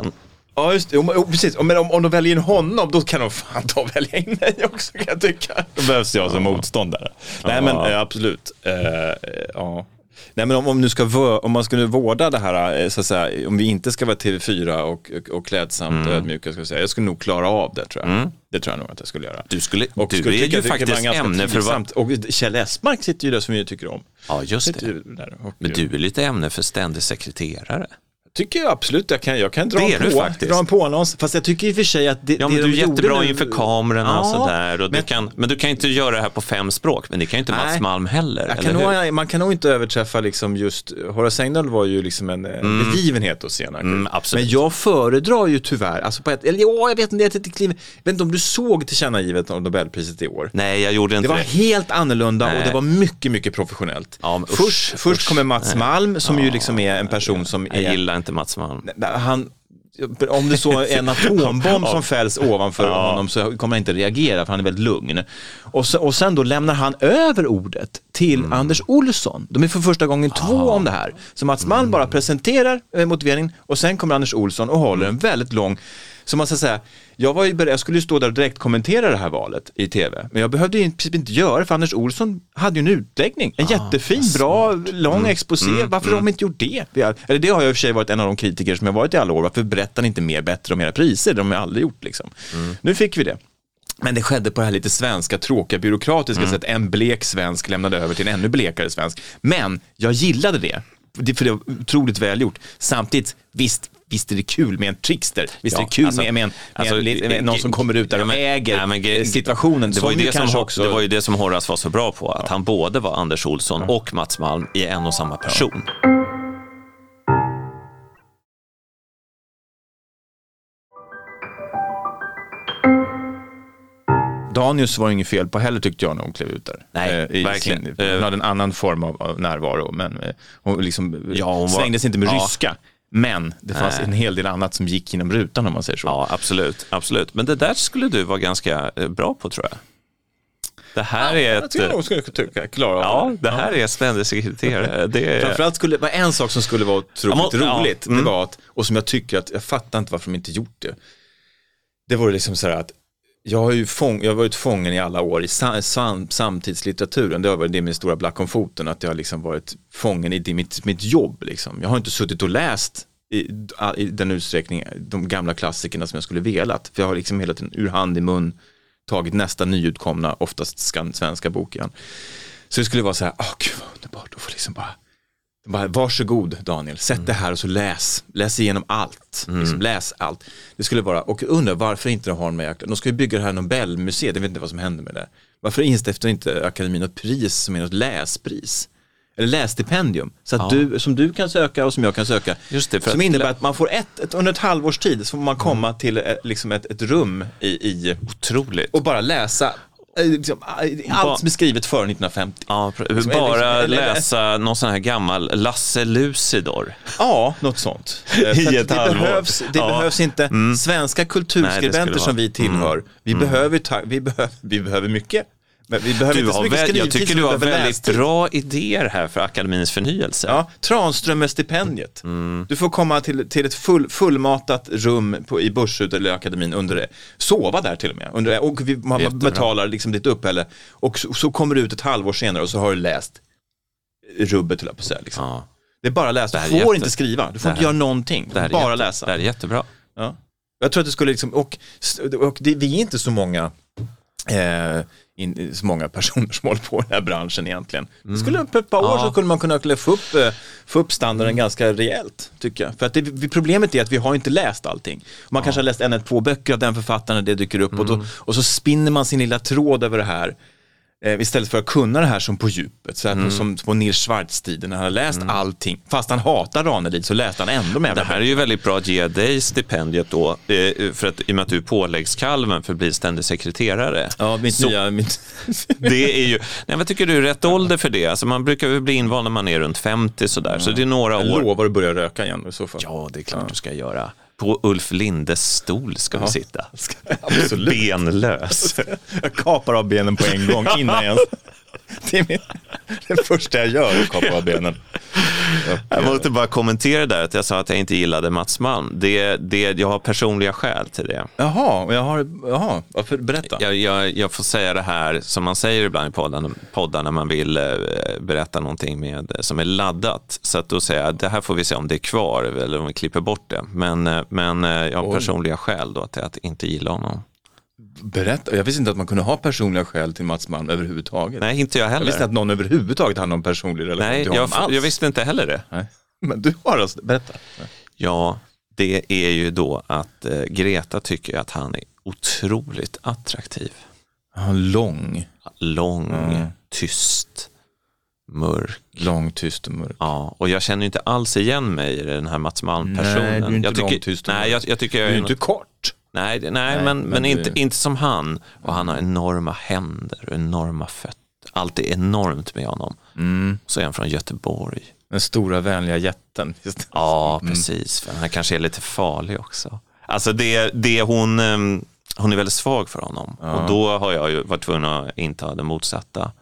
Ja, just det. Jo, precis. Men om, om de väljer in honom, då kan de fan ta och välja in mig också, kan jag tycka. Då behövs jag som motståndare. Ja. Nej, men äh, absolut. Uh, ja. Nej, men om, om, nu ska vö- om man skulle vårda det här, så att säga, om vi inte ska vara T V fyra och, och, och klädsamt mm. ödmjuka, ska jag säga. Jag skulle nog klara av det, tror jag. Mm. Det tror jag nog att jag skulle göra. Du, skulle, och du skulle är tycka, ju faktiskt ämne för vad... Och Kjell Esmark sitter ju där som vi tycker om. Ja, just det. Där, och, men du är lite ämne för ständig sekreterare. Tycker jag absolut, jag kan, jag kan dra, det en på, dra en påannons. Fast jag tycker i och för sig att det, ja, men det du är de jättebra nu... inför kamerorna ja, och sådär. Och men... Du kan, men du kan inte göra det här på fem språk. Men det kan ju inte Mats Malm heller. Jag eller kan nog, man kan nog inte överträffa liksom just... Horace Engdahl var ju liksom en mm. begivenhet att se. Mm, men jag föredrar ju tyvärr, alltså på ett, eller ja, jag vet inte, jag vet inte, jag vet inte om du såg tillkännagivet av Nobelpriset i år. Nej, jag gjorde inte det. Det var det. helt annorlunda. Nej. Och det var mycket, mycket professionellt. Ja, men, först, usch, först usch. kommer Mats Malm som ja, ju liksom är en person som jag är... gillar inte Mats Malm. Han... Om det så är en atombomb som fälls ovanför ja. honom så kommer han inte reagera för han är väldigt lugn. Och, så, och sen då lämnar han över ordet till mm. Anders Olsson. De är för första gången två ja. om det här. Så Mats Malm mm. bara presenterar eh, motiveringen och sen kommer Anders Olsson och håller en väldigt lång... Så man ska säga, jag, var ju beredd, jag skulle ju stå där och direkt kommentera det här valet i tv. Men jag behövde ju inte, inte göra det för Anders Olsson hade ju en utläggning. En ah, jättefin, bra, lång mm, exposé. Mm, Varför mm. har de inte gjort det? Eller det har jag i och för sig varit en av de kritiker som jag varit i alla år. Varför berättar ni inte mer, bättre om era priser? De har jag aldrig gjort liksom. Mm. Nu fick vi det. Men det skedde på det här lite svenska, tråkiga, byråkratiska mm. sätt. En blek svensk lämnade över till en ännu blekare svensk. Men jag gillade det. För det var otroligt välgjort. Samtidigt, visst, visst är det kul med en trickster. Visst ja, är det kul alltså, med, med, en, alltså, med, med någon som kommer ut där och ja, äger ja, men, situationen. Det var, ju det, som, också... det var ju det som Horace var så bra på. Att ja. han både var Anders Olsson ja. och Mats Malm i en och samma person. Ja. Danius var inget fel på heller tyckte jag när hon klev ut där. Nej, eh, verkligen. Sin, hon hade en annan form av, av närvaro, men eh, hon liksom ja, hon svängdes var, inte med ja. ryska. Men det fanns Nej. en hel del annat som gick inom rutan om man säger så. Ja, absolut, absolut. Men det där skulle du vara ganska bra på, tror jag. Det här ja, är ett... Jag tror jag skulle tycka, klara Ja, det här ja. är ständig sekreterare. Det är... Framförallt skulle det vara en sak som skulle vara otroligt ja, roligt. Ja. Mm. Det var att, och som jag tycker att, jag fattar inte varför de inte gjort det. Det var liksom så här att jag har ju fång, jag har varit fången i alla år i sam, sam, samtidslitteraturen. Det har varit det med stora black om foten, att jag har liksom varit fången i det, mitt, mitt jobb. Liksom. Jag har inte suttit och läst i, i den utsträckning de gamla klassikerna som jag skulle velat. För jag har liksom hela tiden ur hand i mun tagit nästa nyutkomna, oftast svenska bok igen. Så det skulle vara så här, åh gud vad underbart, att få liksom bara, bara varsågod Daniel, sätt mm. det här och så läs, läs igenom allt, mm. liksom, läs allt. Det skulle vara, och undra varför inte de har med, de ska ju bygga det här Nobelmuseet, jag vet inte vad som händer med det. Varför instiftar inte akademin något pris som är något läspris? Eller lässtipendium, så att ja. du, som du kan söka och som jag kan söka. Just det, för som att innebär att man får ett, ett, under ett halvårs tid så får man komma mm. till liksom ett, ett rum i, i... Otroligt. Och bara läsa liksom, allt ba- som är skrivet före nittonhundrafemtio. Ja, liksom, bara liksom, läsa någon sån här gammal Lasse Lucidor. Ja, något sånt. I ett det behövs, det ja. behövs inte mm. svenska kulturskribenter som vi tillhör. Mm. Vi, mm. behöver ta, vi, behöver, vi behöver mycket. Men vi behöver du inte så mycket väl, jag tycker du har väldigt lästid. bra idéer här för akademins förnyelse. Ja, Tranströmer-stipendiet. Mm. Du får komma till, till ett full, fullmatat rum på, i Börshuset eller akademin under det. Sova där till och med. Under det. Och vi, man Jättebra. betalar liksom ditt uppehälle. Och så, så kommer du ut ett halvår senare och så har du läst rubbet till att säga. Liksom. Ja. Det är bara läsa. Du får jätte... inte skriva. Du får inte göra någonting. Du får bara jätte... läsa. Det är jättebra. Ja. Jag tror att det skulle liksom... Och, och det, vi är inte så många... Eh, in, så många personer som håller på i den här branschen egentligen. Mm. Skulle på ett par år ja. så kunde man kunna få upp, få upp standarden mm. ganska rejält, tycker jag. För att det, problemet är att vi har inte läst allting. Man ja. kanske har läst en eller två böcker av den författaren och det dyker upp mm. och, då, och så spinner man sin lilla tråd över det här eh, istället för att kunna det här som på djupet. Så här mm. på, som på Nils Schwartz-tiden. Han har läst mm. allting. Fast han hatar Ranelid så läste han ändå med. Det här är ju väldigt bra att ge dig stipendiet då. Eh, för att i och med att du är påläggskalven för att bli ständig sekreterare. Ja, mitt så, nya... Mitt... det är ju... Nej, vad tycker du är rätt ålder för det? Alltså man brukar ju bli invald när man är runt femtio sådär. Ja. Så det är några år. Jag lovar att börja röka igen i så fall. Ja, det är klart ja. du ska göra. På Ulf Lindes stol ska ja. vi sitta. Absolut. Benlös. Jag kapar av benen på en gång innan jag... Det är min... det första jag gör, att kapa av benen. Jag måste bara kommentera där att jag sa att jag inte gillade Mats Malm. Det, det, jag har personliga skäl till det. Jaha, jag har, jaha, varför berätta? Jag, jag, jag får säga det här som man säger ibland i podden, poddar när man vill eh, berätta någonting med, som är laddat. Så att då säger jag, det här får vi se om det är kvar eller om vi klipper bort det. Men, eh, men eh, jag har Oj. personliga skäl då till att inte gilla honom. Berätta, jag visste inte att man kunde ha personliga skäl till Mats Malm överhuvudtaget. Nej, inte jag heller. Jag visste att någon överhuvudtaget hade någon personlig relation Nej, till honom jag, alls. jag visste inte heller det. Nej. Men du har alltså, berätta. Ja, det är ju då att eh, Greta tycker att han är otroligt attraktiv. Han lång. Lång, mm. tyst, mörk. Lång, tyst och mörk. Ja, och jag känner inte alls igen mig i den här Mats Malm-personen. Nej, du är inte jag tycker, lång, tyst och mörk. Nej, jag, jag tycker jag du är är inte en... kort. Nej, nej, nej, men, men, men du... inte, inte som han. Och han har enorma händer och enorma fötter. Allt är enormt med honom. Mm. Så är han från Göteborg. Den stora vänliga jätten. Just ja, precis. För han kanske är lite farlig också. Alltså det, det hon, hon är väldigt svag för honom. Ja. Och då har jag ju varit tvungen att inta det motsatta.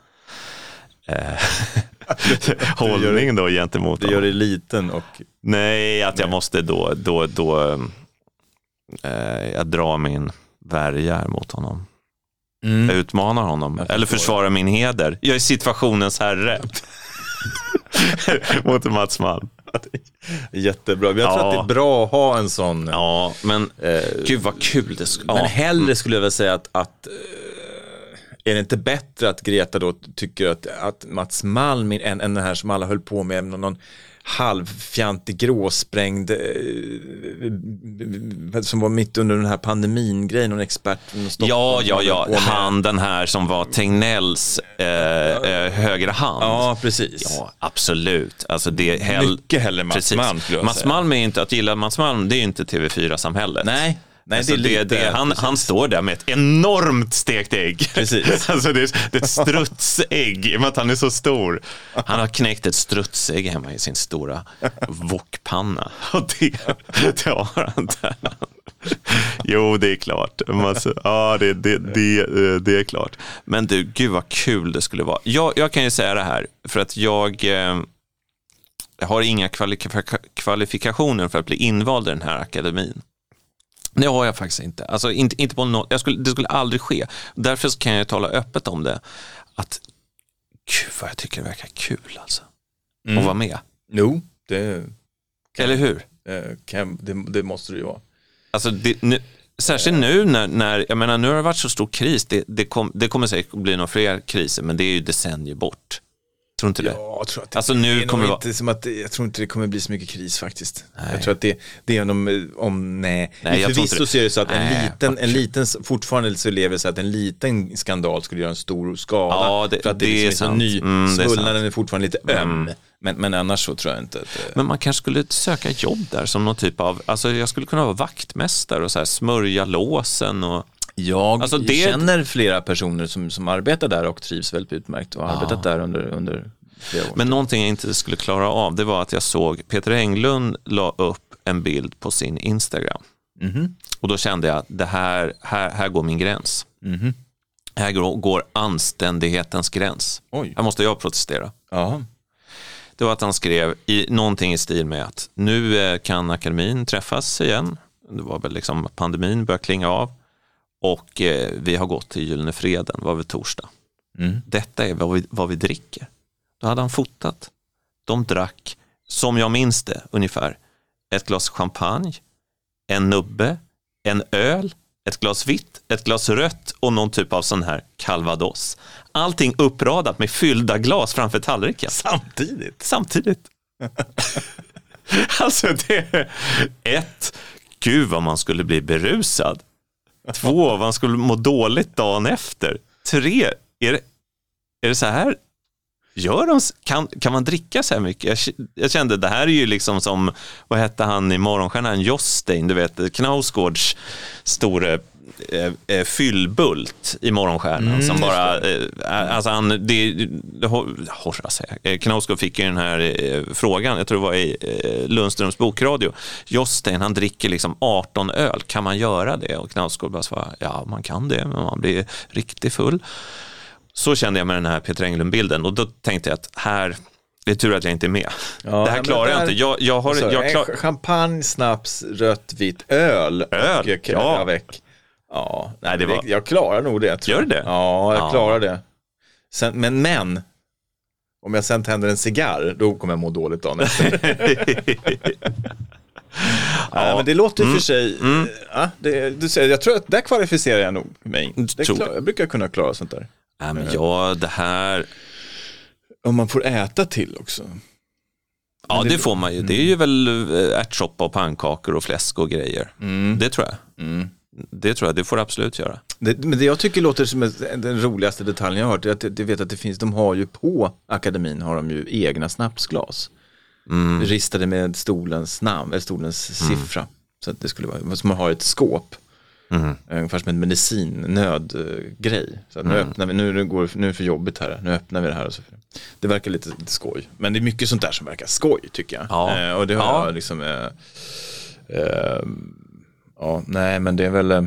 Hållning då gentemot honom. Det gör dig liten och... Nej, att jag Nej. måste då... då, då eh, jag drar min värja mot honom. Mm. Jag utmanar honom. Jag Eller försvarar det. min heder. Jag är situationens herre. Mot Mats Malm. Jättebra. Jag tror ja. att det är bra att ha en sån. Ja, men eh, gud vad kul det skulle. Men ja. hellre skulle jag väl säga att, att är det inte bättre att Greta då tycker att, att Mats Malm än, än den här som alla höll på med någon halvfjantig gråsprängd eh, som var mitt under den här pandemin-grejen, någon expert ja, ja, ja, han den här som var Tegnells eh, eh, högra hand. Ja, precis. Ja, absolut. Alltså det hell... Mycket hellre Mats precis. Malm skulle jag Mats säga. Malm är inte, att gilla Mats Malm, det är ju inte T V fyra-samhället. Nej. Nej, alltså det är det, lite, det, han, han står där med ett enormt stekt ägg. Precis. Alltså det, är, det är ett strutsägg i och med att han är så stor. Han har knäckt ett strutsägg hemma i sin stora wokpanna. Och det, det har han där. Jo, det är klart. Alltså, ja, det, det, det, det är klart. Men du, gud vad kul det skulle vara. Jag, jag kan ju säga det här, för att jag... Eh, jag har inga kvalifika- kvalifikationer för att bli invald i den här akademin. Det har jag faktiskt inte. Alltså inte, inte på något, jag skulle, det skulle aldrig ske. Därför kan jag tala öppet om det. Att gud vad jag tycker det verkar kul alltså. Mm. Att vara med. Jo, det kan, eller hur? Kan, det, det måste det ju vara. Alltså det, nu, särskilt nu när, när jag menar nu har det varit så stor kris. Det, det, kom, det kommer säkert bli några fler kriser, men det är ju decennier bort. Tror inte det? Ja, jag tror att det, alltså, nu det kommer det inte som att jag tror inte det kommer bli så mycket kris faktiskt. Nej. Jag tror att det, det är om, om nej. nej jag förvisso så är det så att nej, en liten, en liten fortfarande så lever så att en liten skandal skulle göra en stor skada. Ja, det, för att det, det är, är så ny. Mm, Svullnaden är, är fortfarande lite öm. Mm. Men, men annars så tror jag inte att... Men man kanske skulle söka jobb där som någon typ av... Alltså jag skulle kunna vara vaktmästare och så här smörja låsen och... Jag alltså det... känner flera personer som, som arbetar där och trivs väldigt utmärkt och har ja. arbetat där under... under Men någonting jag inte skulle klara av, det var att jag såg Peter Englund la upp en bild på sin Instagram. Mm-hmm. Och då kände jag att det här, här, här går min gräns. Mm-hmm. Här går, går anständighetens gräns. Oj. Här måste jag protestera. Aha. Det var att han skrev i någonting i stil med att nu kan akademin träffas igen. Det var väl liksom att pandemin började klinga av. Och eh, vi har gått till Gyllene Freden, var väl torsdag. Mm. Detta är vad vi, vad vi dricker. Då hade han fotat. De drack, som jag minns det, ungefär ett glas champagne, en nubbe, en öl, ett glas vitt, ett glas rött och någon typ av sån här calvados. Allting uppradat med fyllda glas framför tallriken. Samtidigt? Samtidigt. Alltså det är ett, gud vad man skulle bli berusad. Två, man skulle må dåligt dagen efter. Tre, är det, är det så här? Gör de, kan, kan man dricka så här mycket? Jag, jag kände, det här är ju liksom som, vad hette han i Morgonstjärnan? Jostein, du vet, Knausgårds stora eh, eh, fyllbult i Morgonstjärnan. Mm, som bara, eh, alltså han, det, det horra säga. Knausgård fick ju den här eh, frågan, jag tror det var i eh, Lundströms bokradio. Jostein, han dricker liksom arton öl, kan man göra det? Och Knausgård bara svarade, ja man kan det, men man blir riktigt full. Så kände jag med den här Peter Englund-bilden och då tänkte jag att här, Det är tur att jag inte är med. Ja, det här klarar där, jag inte. Jag, jag har, alltså, jag klar... Champagne, snaps, rött, vitt, öl. Öl? Och ja. Avec. Ja, nej, det var... jag klarar nog det. Tror Gör du det? Ja, jag ja. klarar det. Sen, men, men, om jag sen tänder en cigarr, då kommer jag må dåligt dagen efter. ja, ja, men det låter mm. för sig... Mm. Ja, det, du säger, jag tror att där kvalificerar jag nog mig. Det klar, jag brukar kunna klara sånt där. Ja, men ja, det här... Om man får äta till också. Ja, det, det får man ju. Det är ju väl ärtsoppa och pannkakor och fläsk och grejer. Mm. Det tror jag. Mm. Det tror jag, det får du absolut göra. Det, men det jag tycker låter som den roligaste detaljen jag har hört är att jag vet att det finns, de har ju på akademin har de ju egna snapsglas. Mm. Ristade med stolens namn, eller stolens mm. siffra. Så att det skulle vara, som man har ett skåp. Mm. Ungefär som en medicinnödgrej. Så att nu mm. öppnar vi, nu, går, nu är det för jobbigt här, nu öppnar vi det här. Och så. Det verkar lite, lite skoj. Men det är mycket sånt där som verkar skoj, tycker jag. Ja. Eh, och det har ja. jag liksom... Eh, eh, ja, nej, men det är väl... Eh,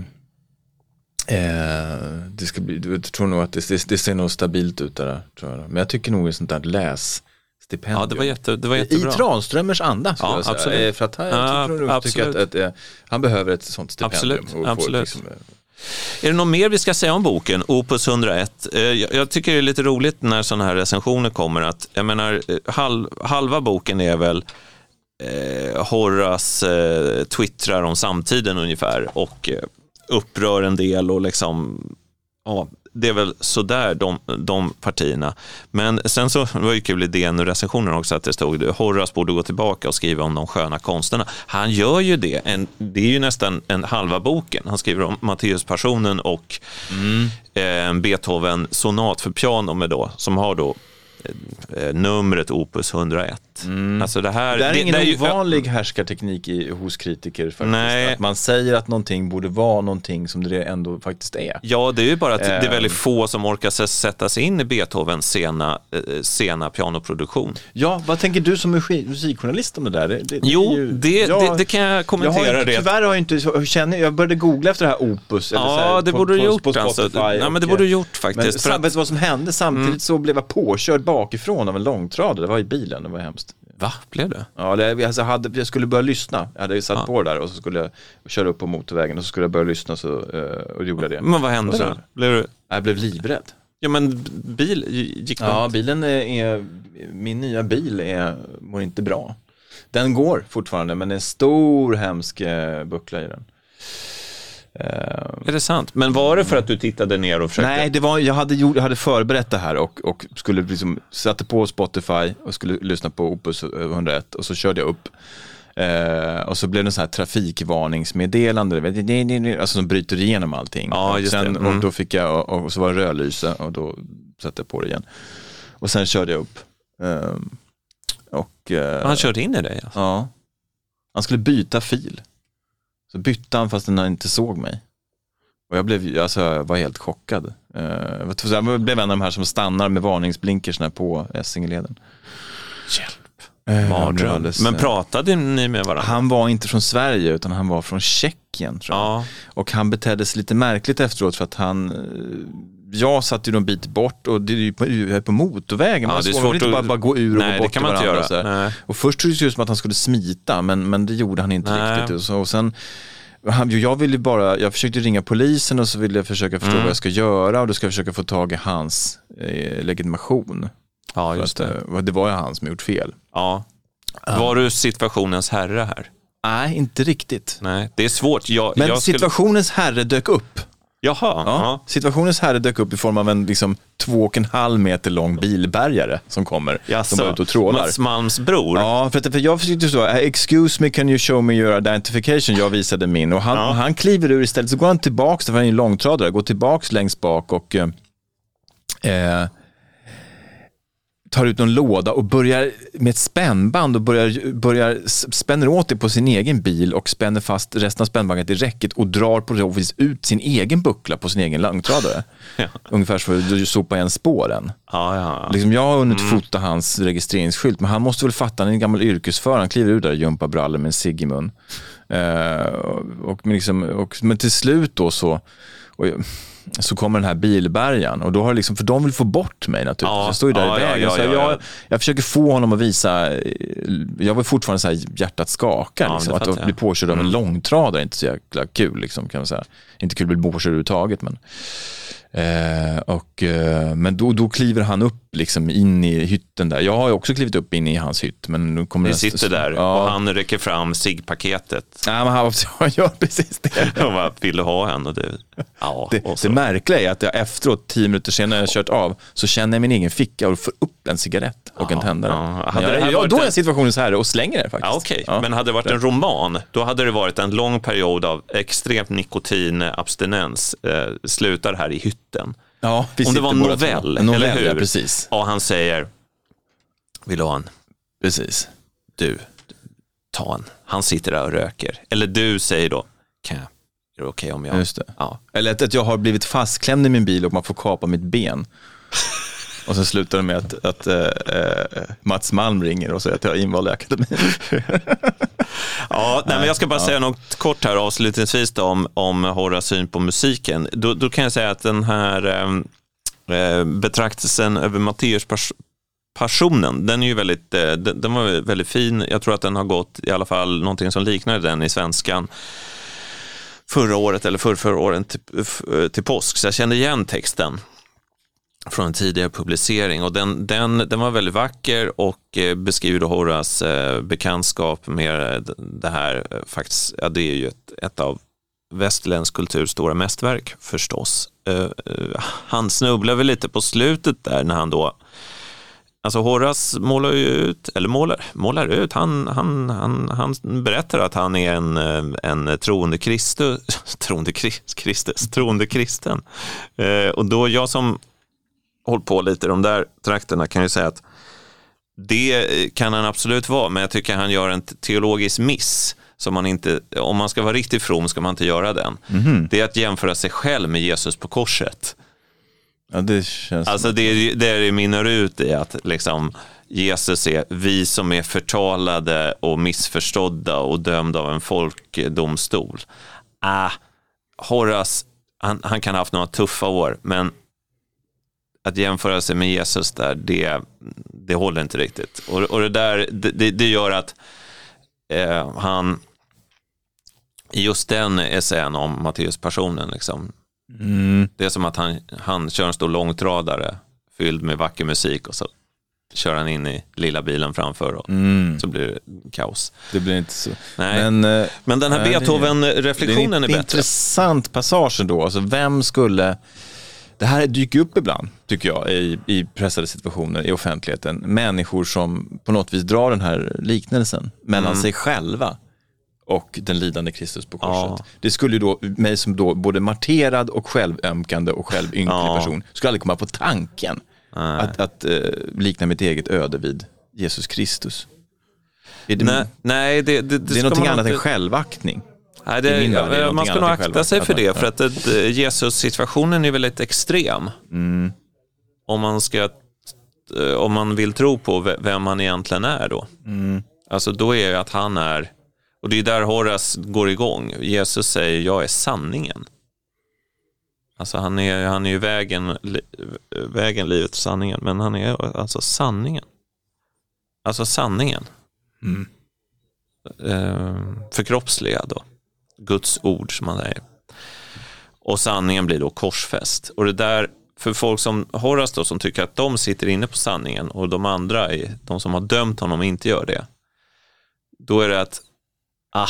det ska bli... Jag tror nog att det, det, det ser nog stabilt ut där, tror jag. Men jag tycker nog ett sånt där läs... Stipendium. Ja, det var, jätte, det var jättebra. I Tranströmers anda, skulle ja, jag säga. Absolut. För att han, jag tror nog tycker att, att, att han behöver ett sånt stipendium. Absolut, absolut. Liksom, är det något mer vi ska säga om boken, Opus hundraett? Jag, jag tycker det är lite roligt när sådana här recensioner kommer att, jag menar, halv, halva boken är väl eh, Horace eh, twittrar om samtiden ungefär och eh, upprör en del och liksom, ja, det är väl sådär de, de partierna. Men sen så var det ju kul i D N-recensionen också att det stod Horace borde gå tillbaka och skriva om de sköna konsterna. Han gör ju det. En, det är ju nästan en halva boken. Han skriver om Matthäus-passionen och mm. eh, Beethoven sonat för piano med då, som har då eh, numret Opus hundraett. Mm. Alltså det här... Det är det, ingen det är ju, ovanlig härskarteknik i, hos kritiker faktiskt. Nej. Att man säger att någonting borde vara någonting som det ändå faktiskt är. Ja, det är ju bara att det är väldigt få som orkar sätta sig in i Beethovens sena, sena pianoproduktion. Ja, vad tänker du som musikjournalist om det där? Det, det, jo, ju, det, jag, det, det kan jag kommentera. Jag har, det. Tyvärr har jag inte... Jag, känner, jag började googla efter det här Opus. Eller ja, så här, det på, borde du gjort. På alltså. Nej, men det och, borde du gjort faktiskt. Men för sam, att... vad som hände samtidigt mm. så blev jag påkörd bakifrån av en långtradare. Det var i bilen, det var hemskt. Va? Blev det? Ja, det, alltså, hade, jag skulle börja lyssna. Jag hade satt ja. på det där och så skulle jag köra upp på motorvägen och så skulle jag börja lyssna så, och gjorde jag det. Men vad hände så, då? Blev du... Jag blev livrädd. Ja, men bil gick det? Ja, bilen är, är... Min nya bil är, mår inte bra. Den går fortfarande, men det är en stor hemsk buckla i den. Uh, är det sant? Men var det för att du tittade ner och försökte? Nej, det var, jag, hade gjort, jag hade förberett det här och, och skulle liksom, satte på Spotify och skulle lyssna på Opus hundraett och så körde jag upp uh, och så blev det en sån här trafikvarningsmeddelande alltså som bryter igenom allting. Ja, just sen, det. Mm. Och då fick jag, och, och så var det rödlyse och då satte jag på det igen. Och sen körde jag upp. Uh, och, uh, han körde in i dig? Alltså. Ja. Han skulle byta fil. Så bytte han fast han inte såg mig. Och jag blev alltså, jag var helt chockad. Uh, jag blev en av de här som stannar med varningsblinkersna på Essingeleden. Hjälp. Uh, alldeles, Men pratade ni med varandra? Han var inte från Sverige utan han var från Tjeckien, tror jag. Ja. Och han betedde sig lite märkligt efteråt för att han... Jag satt ju en bit bort och det är ju på, på motorvägen. Ja, man det är svårt svårt inte att... bara, bara gå ur och Nej, gå bort det kan man inte göra. Och, och först trodde det ut som att han skulle smita, men, men det gjorde han inte Nej. riktigt. Och, så, och sen, han, jag ville bara, jag försökte ringa polisen och så ville jag försöka förstå mm. vad jag ska göra och då ska jag försöka få tag i hans eh, legitimation. Ja, just det. Att, det var ju han som gjort fel. Ja. Var du situationens herre här? Nej, inte riktigt. Nej, det är svårt. Jag, men jag skulle... situationens herre dök upp. Jaha, ja, ja. Situationens herre dök upp i form av en liksom, två och en halv meter lång bilbärgare som kommer. Jaså, som var ute och trålar. Mats Malms bror. Ja, för, att, för jag försökte så, excuse me, can you show me your identification? Jag visade min och han, ja. han kliver ur istället så går han tillbaks, det var en långtradare, går tillbaks längst bak och eh, tar ut någon låda och börjar med ett spännband och börjar, börjar spänner åt det på sin egen bil och spänner fast resten av spännbandet i räcket och drar på det vis ut sin egen buckla på sin egen långtradare. Ja. Ungefär för att sopa igen spåren. Ja, ja. Liksom jag har hunnit mm. fota hans registreringsskylt, men han måste väl fatta, han är en gammal yrkesförare, han kliver ut där och jumpar brallor med en cigg i mun. Uh, och, men liksom, och, men till slut då så och jag, så kommer den här bilbärgaren och då har liksom, för de vill få bort mig naturligtvis. Ja, jag står ju där ja, i vägen. Ja, ja, ja, ja. Så jag, jag försöker få honom att visa, jag var fortfarande så här hjärtat skakar ja, liksom, att bli påkörd av en mm. långtradare är inte så jäkla kul liksom, kan man säga. Inte kul att bli påkörd överhuvudtaget, men Eh, och, eh, men då, då kliver han upp liksom in i hytten där. Jag har ju också klivit upp in i hans hytt, men nu kommer Ni sitter så, där ja. Och han räcker fram ciggpaketet. Ja, men han gör precis det. Jag bara, vill du ha en? Och det, ja, det, och det märkliga är att jag efteråt, tio minuter senare jag kört av, så känner jag min egen ficka och får upp en cigarett och ja, en tändare. Ja. Hade jag, ja, då är en... situationen så här och slänger det faktiskt. Ja, okay. Ja. Men hade det varit en roman, då hade det varit en lång period av extremt nikotinabstinens. Eh, slutar här i hytten. Ja, om det var en novell, en novell, eller hur? Ja, precis. Och han säger, vill du ha en? Precis. Du, ta en. Han sitter där och röker. Eller du säger då, kan jag, är det okej okay om jag... Just det. Ja. Eller att, att jag har blivit fastklämd i min bil och man får kapa mitt ben. Och så slutar det med att, att äh, Mats Malm ringer och säger att jag är invald i akademin. Ja, nej, men jag ska bara ja. säga något kort här avslutningsvis då, om, om Horace syn på musiken. Då, då kan jag säga att den här eh, betraktelsen över Matteus pers- passionen, den är ju väldigt, eh, den, den var väldigt fin. Jag tror att den har gått i alla fall någonting som liknar den i svenskan förra året eller för förra året till, till påsk. Så jag kände igen texten från en tidigare publicering och den, den, den var väldigt vacker och eh, beskriver då Horace eh, bekantskap med det här eh, faktiskt, ja, det är ju ett, ett av västerländsk kulturs stora mästerverk förstås. Eh, eh, han snubblar väl lite på slutet där när han då, alltså Horace målar ut, eller målar, målar ut, han, han, han, han berättar att han är en, en troende Kristus, troende Kristus, troende kristen. Eh, och då jag som håll på lite i de där trakterna kan ju säga att det kan han absolut vara, men jag tycker han gör en teologisk miss som man inte, om man ska vara riktigt from ska man inte göra den. Mm-hmm. Det är att jämföra sig själv med Jesus på korset. Ja, det känns alltså det, det är det minnar ut i att liksom Jesus är vi som är förtalade och missförstådda och dömda av en folkdomstol. Ah, Horace, han, han kan ha haft några tuffa år, men att jämföra sig med Jesus där, det, det håller inte riktigt. Och, och det där, det, det gör att eh, han i just den essän om Matteus passionen liksom, mm. det är som att han, han kör en stor långtradare fylld med vacker musik och så kör han in i lilla bilen framför och mm. så blir det kaos. Det blir inte så. Nej. Men, Men den här Beethoven-reflektionen är, är bättre. Det är en intressant passage då. Alltså vem skulle... Det här dyker upp ibland, tycker jag, i, i pressade situationer i offentligheten. Människor som på något vis drar den här liknelsen mellan mm. sig själva och den lidande Kristus på korset. Ja. Det skulle ju då, mig som då både marterad och självömkande och självynklig ja. person, skulle aldrig komma på tanken Nej. att, att uh, likna mitt eget öde vid Jesus Kristus. Är det, nej, nej, det, det, det, det är någonting annat inte... än självaktning. Nej, det, ja, man ska nog akta sig för det, för att det, Jesus-situationen är väldigt extrem. Mm. Om man ska, om man vill tro på vem han egentligen är då. Mm. Alltså då är det att han är, och det är där Horace går igång. Jesus säger, jag är sanningen. Alltså han är, han är ju vägen, vägen, livet och sanningen, men han är alltså sanningen. Alltså sanningen. Mm. Eh, förkroppsliga då. Guds ord som man säger. Och sanningen blir då korsfäst. Och det där, för folk som Horace då, som tycker att de sitter inne på sanningen och de andra, de som har dömt honom, inte gör det. Då är det att ah,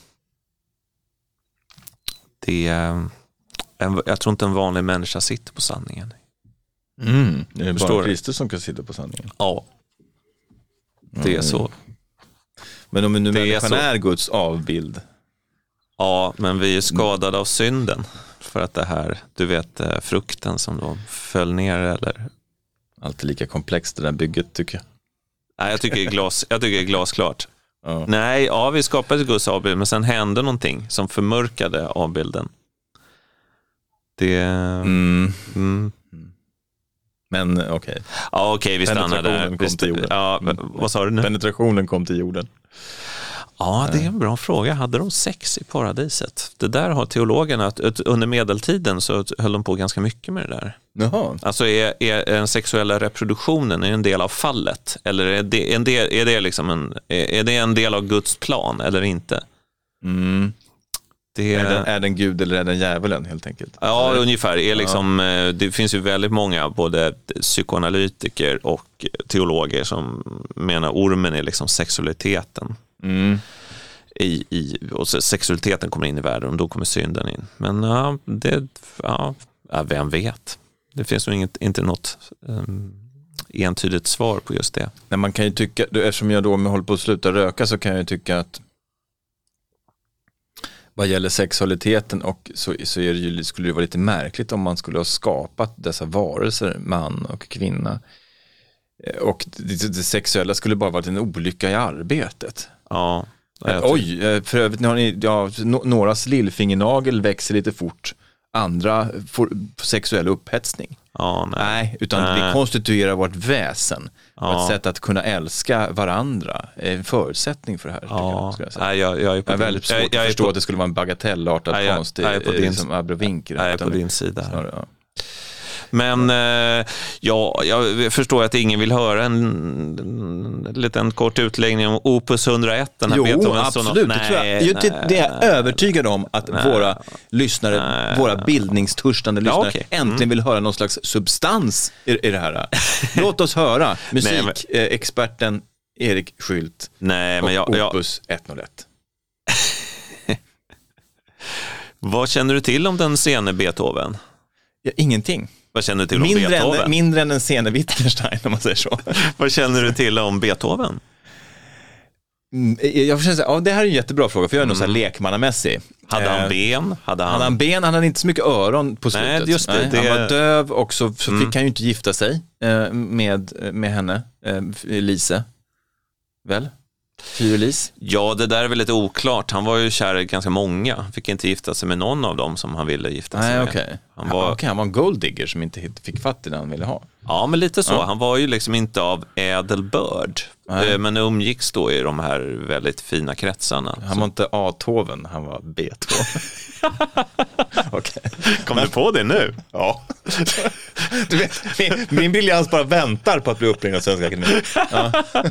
det är en, jag tror inte en vanlig människa sitter på sanningen. Mm, det är bara Kristus som kan sitta på sanningen. Ja. Det är mm. så. Men om nu människan är, är Guds avbild. Ja, men vi är skadade av synden. För att det här, du vet, frukten som då föll ner eller... Alltid lika komplext det där bygget, tycker jag. Nej, jag tycker det är, glas, jag tycker det är glasklart. Ja. Nej, ja, vi skapade Guds avbild, men sen hände någonting som förmörkade avbilden. Det... Mm. Mm. Men okej. Okay. Ja, okej, okay, vi stannar där. Kom till jorden. Ja, vad sa du nu? Penetrationen kom till jorden. Ja, det är en bra fråga. Hade de sex i paradiset? Det där har teologerna, att, att under medeltiden så höll de på ganska mycket med det där. Jaha. Alltså är, är den sexuella reproduktionen en del av fallet? Eller är det en del, är det liksom en, är det en del av Guds plan eller inte? Mm. Det är, den, är den Gud eller är den djävulen helt enkelt? Ja, eller? Ungefär. Är liksom, ja. Det finns ju väldigt många, både psykoanalytiker och teologer, som menar ormen är liksom sexualiteten. Mm. I, i, och sexualiteten kommer in i världen och då kommer synden in. Men ja, det, ja, vem vet? Det finns nog inget, inte något um, entydigt svar på just det. Nej, man kan ju tycka, eftersom jag då håller på att sluta röka, så kan jag ju tycka att vad gäller sexualiteten och så, så är det ju, skulle det vara lite märkligt om man skulle ha skapat dessa varelser, man och kvinna. Och det, det sexuella skulle bara varit en olycka i arbetet. Ja. Oj, för övrigt har ni, ja, någras lillfingernagel växer lite fort. Andra får sexuell upphetsning. Ja, nej. nej, utan nej. Det konstituerar vårt väsen. Ja. Ett sätt att kunna älska varandra är en förutsättning för det här. Ja. Jag, jag, nej, jag, jag är på jag är väldigt svårt jag, jag att förstå på... att det skulle vara en bagatellartad nej, jag, konstig jag är på din, liksom abrovink. Jag är på din sida. Snarare, ja. Men eh, ja, jag förstår att ingen vill höra en, en liten kort utläggning om Opus hundraett. Den här jo, Beethovens absolut. Nej, det, tror jag. Nej, det, det är jag övertygad om att nej, våra lyssnare, nej, våra bildningstörstande lyssnare ja, okay. äntligen mm. vill höra någon slags substans i, i det här. Låt oss höra musikexperten men... Erik Skylt nej, och men jag, Opus jag... etthundraett. Vad känner du till om den sene Beethoven? Ja, ingenting. Vad känner du till mindre om Beethoven? Än, mindre än en sene Wittgenstein, om man säger så. Vad känner du till om Beethoven? Mm, jag får säga, ja, det här är en jättebra fråga, för jag är mm. nog så här lekmannamässig. Hade han ben? Hade han... hade han ben? Han hade inte så mycket öron på slutet. Nej, just det, Nej, det... Han var döv och så, så mm. fick han ju inte gifta sig eh, med, med henne, eh, Lise. Väl? Fyrelis? Ja, det där är väl lite oklart. Han var ju kär i ganska många. Han fick inte gifta sig med någon av dem som han ville gifta sig Nej, med. Okay. Han, var... Okay, han var en golddigger som inte fick fatt i det han ville ha. Ja, men lite så. Ja. Han var ju liksom inte av ädel börd. Nej. Men umgicks då i de här väldigt fina kretsarna. Han var inte A-toven, han var B-toven. Okay. Kom men... du på det nu? Ja. Du vet, min, min briljans bara väntar på att bli uppringd av Svenska Akademin. Ja. men,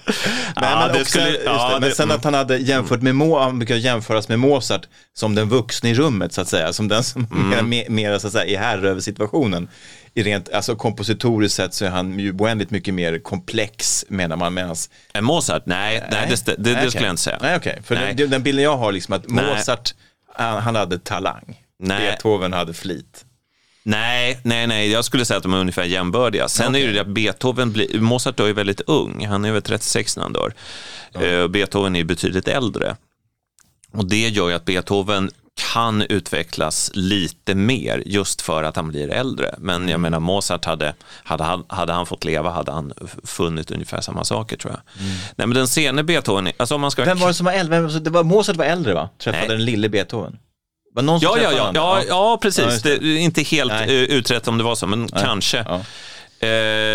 ja, men, också, skulle, ja, det, men sen att han hade jämfört med Mo, han brukar jämföras med Mozart som den vuxna i rummet, så att säga, som den som mm. mer, mer så att säga, är herre över situationen. I rent, alltså kompositoriskt sett så är han ju oändligt mycket mer komplex, menar man. Medans... En Mozart? Nej, nej, nej det, det, det okay. skulle jag inte säga. Nej, okej. Okay. För nej. Den, den bilden jag har liksom att Mozart, han, han hade talang. Nej. Beethoven hade flit. Nej, nej, nej. Jag skulle säga att de är ungefär jämbördiga. Sen okay. är det ju att Beethoven blir, Mozart då är väldigt ung. Han är väl trettiosex när han dör. Ja. Beethoven är betydligt äldre. Och det gör ju att Beethoven kan utvecklas lite mer just för att han blir äldre. Men jag menar, Mozart hade, hade, han, hade han fått leva hade han funnit ungefär samma saker, tror jag. Mm. Nej, men den sene Beethoven, alltså om man ska... Vem var det som var äldre? Det var, Mozart var äldre, va? Träffade Nej. den lille Beethoven. Var någon ja, ja, ja, ja, ja, precis. Ja, det är inte helt Nej. utrett om det var så, men Nej. kanske. Ja. Eh,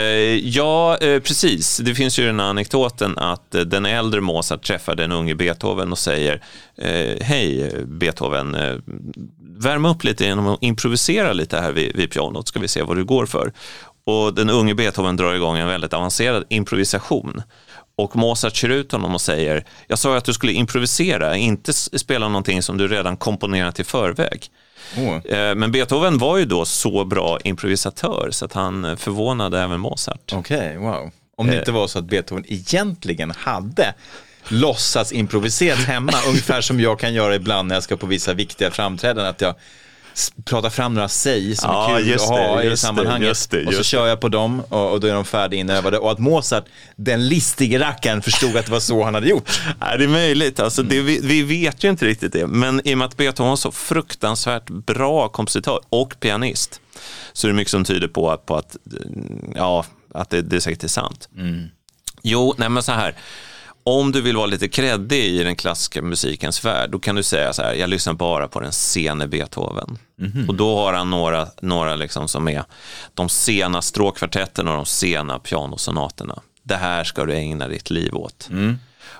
ja, eh, precis. Det finns ju den anekdoten att eh, den äldre Mozart träffar den unge Beethoven och säger eh, hej Beethoven, eh, värm upp lite genom att improvisera lite här vid, vid pianot, ska vi se vad du går för. Och den unge Beethoven drar igång en väldigt avancerad improvisation. Och Mozart kör ut honom och säger, jag sa att du skulle improvisera, inte spela någonting som du redan komponerat i förväg. Oh. Men Beethoven var ju då så bra improvisatör så att han förvånade även Mozart. Okej, okay, wow. Om det inte var så att Beethoven egentligen hade låtsats improviserat hemma, ungefär som jag kan göra ibland när jag ska på vissa viktiga framträdanden, att jag pratar fram några säg som ja, är kul att ha det, i sammanhanget just det, just och så det. kör jag på dem och, och då är de färdiga inövade, och att Mozart, den listige rackaren, förstod att det var så han hade gjort. Ja, det är möjligt, alltså, det, vi, vi vet ju inte riktigt det, men i och med att Beethoven var så fruktansvärt bra kompositör och pianist, så är det mycket som tyder på att, på att, ja, att det, det är säkert sant. Mm. Jo, nej men så här, om du vill vara lite kreddig i den klassiska musikens värld, då kan du säga så här, jag lyssnar bara på den sene Beethoven. Mm-hmm. Och då har han några, några liksom som är de sena stråkkvartetterna och de sena pianosonaterna. Det här ska du ägna ditt liv åt. Mm.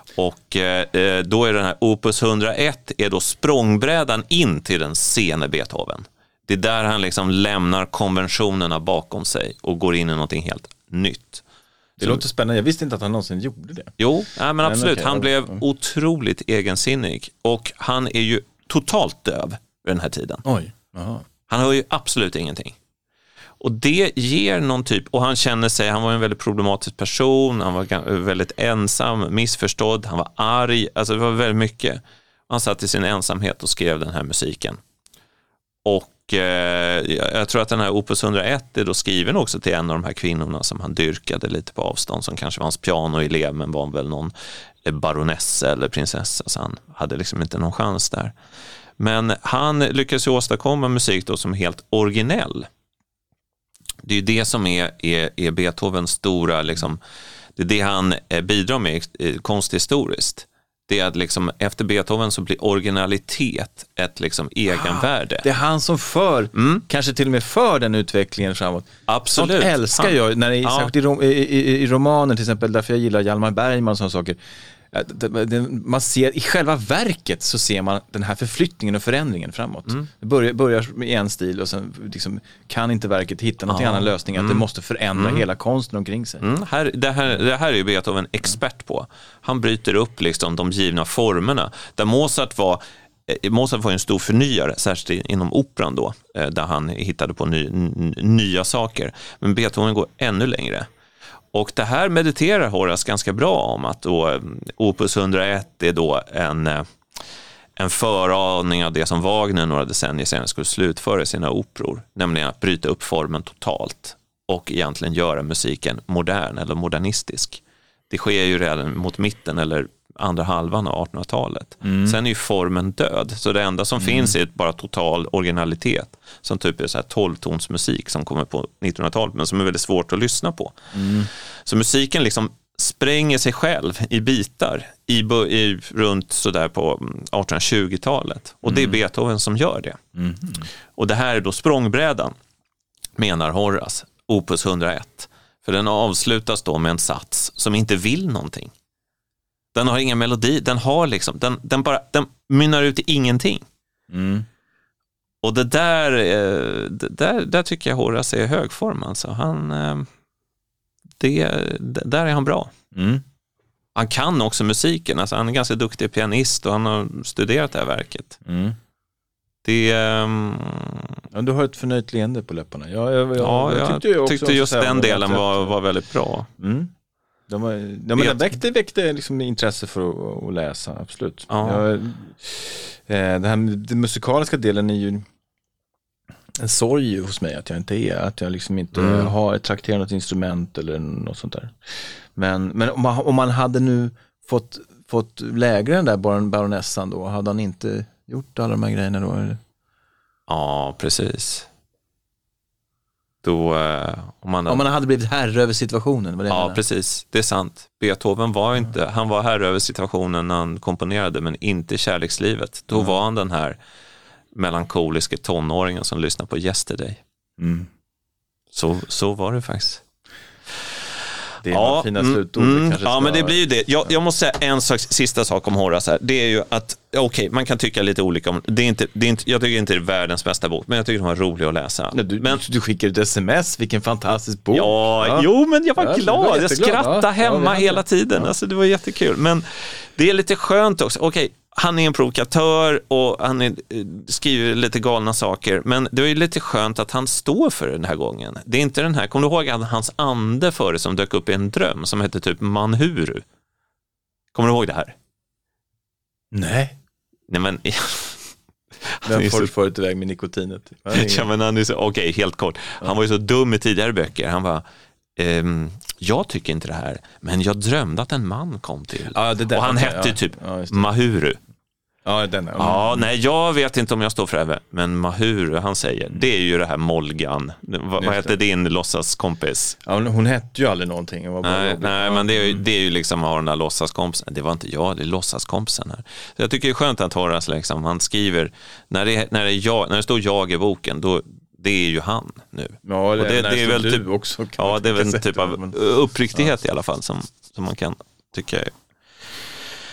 Och eh, då är den här Opus hundraett är då språngbrädan in till den sene Beethoven. Det är där han liksom lämnar konventionerna bakom sig och går in i någonting helt nytt. Det Så, låter spännande. Jag visste inte att han någonsin gjorde det. Jo, ja, men absolut. Men okay, han blev mm. otroligt egensinnig. Och han är ju totalt döv vid den här tiden. Oj. Aha. Han hör ju absolut ingenting. Och det ger någon typ, och han känner sig, han var en väldigt problematisk person, han var väldigt ensam, missförstådd, han var arg, alltså det var väldigt mycket. Han satt i sin ensamhet och skrev den här musiken. Och eh, jag tror att den här Opus hundraett är då skriven också till en av de här kvinnorna som han dyrkade lite på avstånd, som kanske var hans pianoelev, men var väl någon baronessa eller prinsessa, så han hade liksom inte någon chans där. Men han lyckades ju åstadkomma musik då som är helt originell. Det är ju det som är, är, är Beethovens stora, liksom, det är det han bidrar med konsthistoriskt. Det är att liksom, efter Beethoven så blir originalitet ett liksom egenvärde. Ah, det är han som för, mm. kanske till och med för den utvecklingen framåt. Absolut. Sånt älskar han. jag, när det är, ja. särskilt i, rom, i, i, i romaner till exempel, därför jag gillar Hjalmar Bergman och sådana saker. Man ser, i själva verket så ser man den här förflyttningen och förändringen framåt. Mm. Det börjar, börjar med en stil och sen liksom kan inte verket hitta någon ja. annan lösning, att mm. det måste förändra mm. hela konsten omkring sig. Mm. Här, det, här, det här är ju Beethoven expert på. Han bryter upp liksom de givna formerna. Där Mozart var Mozart var en stor förnyare, särskilt inom operan då, där han hittade på ny, n- nya saker. Men Beethoven går ännu längre. Och det här mediterar Horace ganska bra om, att då Opus hundraett är då en, en föraning av det som Wagner några decennier senare skulle slutföra i sina operor, nämligen att bryta upp formen totalt och egentligen göra musiken modern eller modernistisk. Det sker ju redan mot mitten eller andra halvan av artonhundratalet. Mm. Sen är ju formen död, så det enda som mm. finns är bara total originalitet, som typ är så här tolvtonsmusik som kommer på nittonhundratalet, men som är väldigt svårt att lyssna på. Mm. Så musiken liksom spränger sig själv i bitar i, i, runt sådär på artonhundratjugotalet. Och mm. det är Beethoven som gör det. Mm. Och det här är då språngbrädan, menar Horace, Opus hundraett. För den avslutas då med en sats som inte vill någonting. Den har ingen melodi, den har liksom, den, den bara, den mynnar ut i ingenting. Mm. Och det där, det där, där tycker jag Horace är i hög form, alltså. Han, det, där är han bra. Mm. Han kan också musiken, alltså han är ganska duktig pianist och han har studerat det här verket. Mm. Det, um... ja, du har ett förnöjt leende på läpparna. Jag, jag, jag, ja, jag tyckte, jag tyckte just den delen var, var väldigt bra. Mm. De var, de Vet... väckte, väckte liksom intresse för att, att läsa, absolut. Ja. Jag, eh, det här, den musikaliska delen är ju en sorg hos mig att jag inte är, att jag liksom inte mm. har trakterat något instrument eller något sånt där. Men, men om, man, om man hade nu fått, fått lägre den där baronessan då, hade han inte gjort alla de här grejerna då? Eller? Ja, precis. Då, eh, om, man, om man hade blivit herre över situationen. Vad det ja, menar. Precis. Det är sant. Beethoven var inte, mm. han var herre över situationen när han komponerade, men inte kärlekslivet. Då mm. var han den här melankoliska tonåringen som lyssnar på Yesterday. Mm. Så, så var det faktiskt. Det är ja, fina slutord. Mm, ja, ska... men det blir ju det. Jag, jag måste säga en sak, sista sak om Horace här. Det är ju att, okej, okay, man kan tycka lite olika om det. Är inte, det är inte, jag tycker inte det är världens bästa bok, men jag tycker den var rolig att läsa. Ja, du, men, du skickade ett sms, vilken fantastisk bok. Ja, ja. Jo, men jag var ja, glad. Var jag skrattade ja, hemma ja, hela tiden. Ja. Alltså, det var jättekul. Men det är lite skönt också. Okej, okay, han är en provokatör och han är, skriver lite galna saker, men det är ju lite skönt att han står för den här gången. Det är inte den här, kommer du ihåg att hans ande före som dök upp i en dröm som hette typ Manhuru? Kommer du ihåg det här? Nej. Nej, men... Den får du förut iväg med nikotinet. Ja, men han är så, okej, okay, helt kort. Han var ju så dum i tidigare böcker. Han var... Um, jag tycker inte det här, men jag drömde att en man kom till. Ja, det där, och han okay, hette ja, typ ja, Mahuru. Ja, den, mm. ja, nej, jag vet inte om jag står för det, men Mahuru, han säger, det är ju det här Molgan. Vad, vad heter din låtsaskompis? Ja, hon hette ju aldrig någonting. Var bara nej, nej, men det är, ju, det är ju liksom att ha den där låtsaskompisen. Det var inte jag, det är låtsaskompisen här. Så jag tycker det är skönt att Horace liksom, han skriver, när det, när, det är jag, när det står jag i boken, då det är ju han nu. Ja, och det, det är väl typ också. Ja, det är väl en typ av uppriktighet ja. i alla fall som, som man kan tycka är.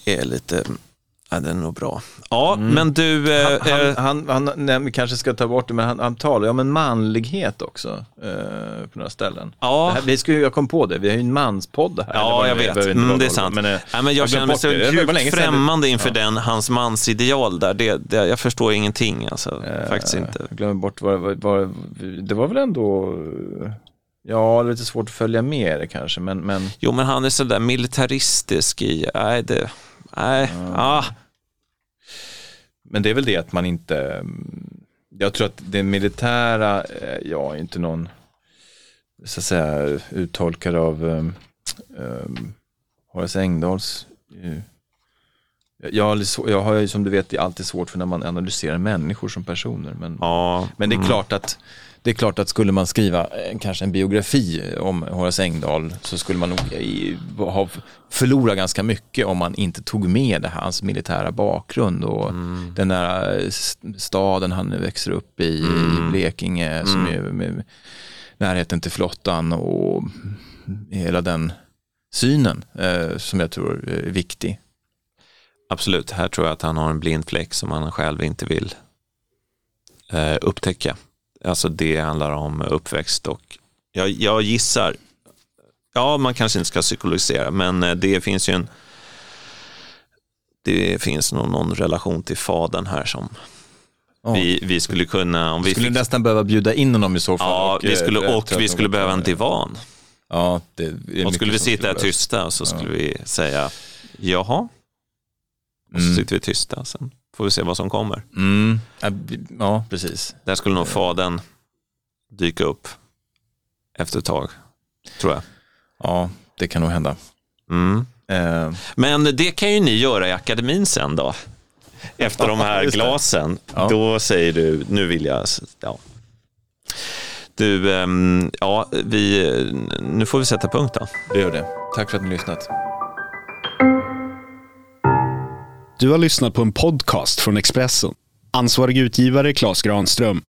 är lite... Ja, det är nog bra. Ja, mm. men du... Eh, han, han, han, han nej, vi kanske ska ta bort det, men han, han talar ju om en manlighet också eh, på några ställen. Ja. Det här, vi ska, jag kom på det, vi har ju en manspodd här. Ja, jag vet. Det, mm, det är sant. Men, eh, ja, men jag, jag känner mig så djupt främmande inför ja. den, hans mansideal där. Det, det, jag förstår ingenting, alltså. Eh, faktiskt inte. Jag glömmer bort vad, vad, vad... Det var väl ändå... Ja, det är lite svårt att följa med det kanske, men... men... Jo, men han är sådär militaristisk i... Nej, det... Nej, ja. ah. Men det är väl det att man inte... Jag tror att det militära... Jag är inte någon så att säga uttolkare av um, um, Horace Engdahls... Uh, jag, har, jag har ju som du vet alltid svårt för när man analyserar människor som personer. Men, ja. men det är mm. klart att det är klart att skulle man skriva kanske en biografi om Horace Engdahl så skulle man nog ha förlorat ganska mycket om man inte tog med det här, hans militära bakgrund och mm. den där staden han växer upp i, mm. i Blekinge mm. som är med närheten till flottan och hela den synen eh, som jag tror är viktig. Absolut, här tror jag att han har en blind fläck som han själv inte vill eh, upptäcka. Alltså det handlar om uppväxt och jag, jag gissar, ja man kanske inte ska psykologisera, men det finns ju en det finns någon, någon relation till fadern här som oh. vi, vi skulle kunna om vi skulle fick, nästan behöva bjuda in honom i så fall. Ja, och, vi skulle, och vi skulle behöva en divan. Ja, det är och skulle vi sitta här tysta och så ja. skulle vi säga jaha och så mm. sitter vi tysta sen. Får vi se vad som kommer. Mm. Ja, precis. Där skulle nog fadern dyka upp efter ett tag, tror jag. Ja, det kan nog hända. Mm. Eh. Men det kan ju ni göra i akademin sen då. Efter de här glasen. Ja. Då säger du, nu vill jag... Ja. Du, ähm, ja, vi, nu får vi sätta punkt då. Det gör det. Tack för att ni lyssnat. Du har lyssnat på en podcast från Expressen. Ansvarig utgivare Claes Granström.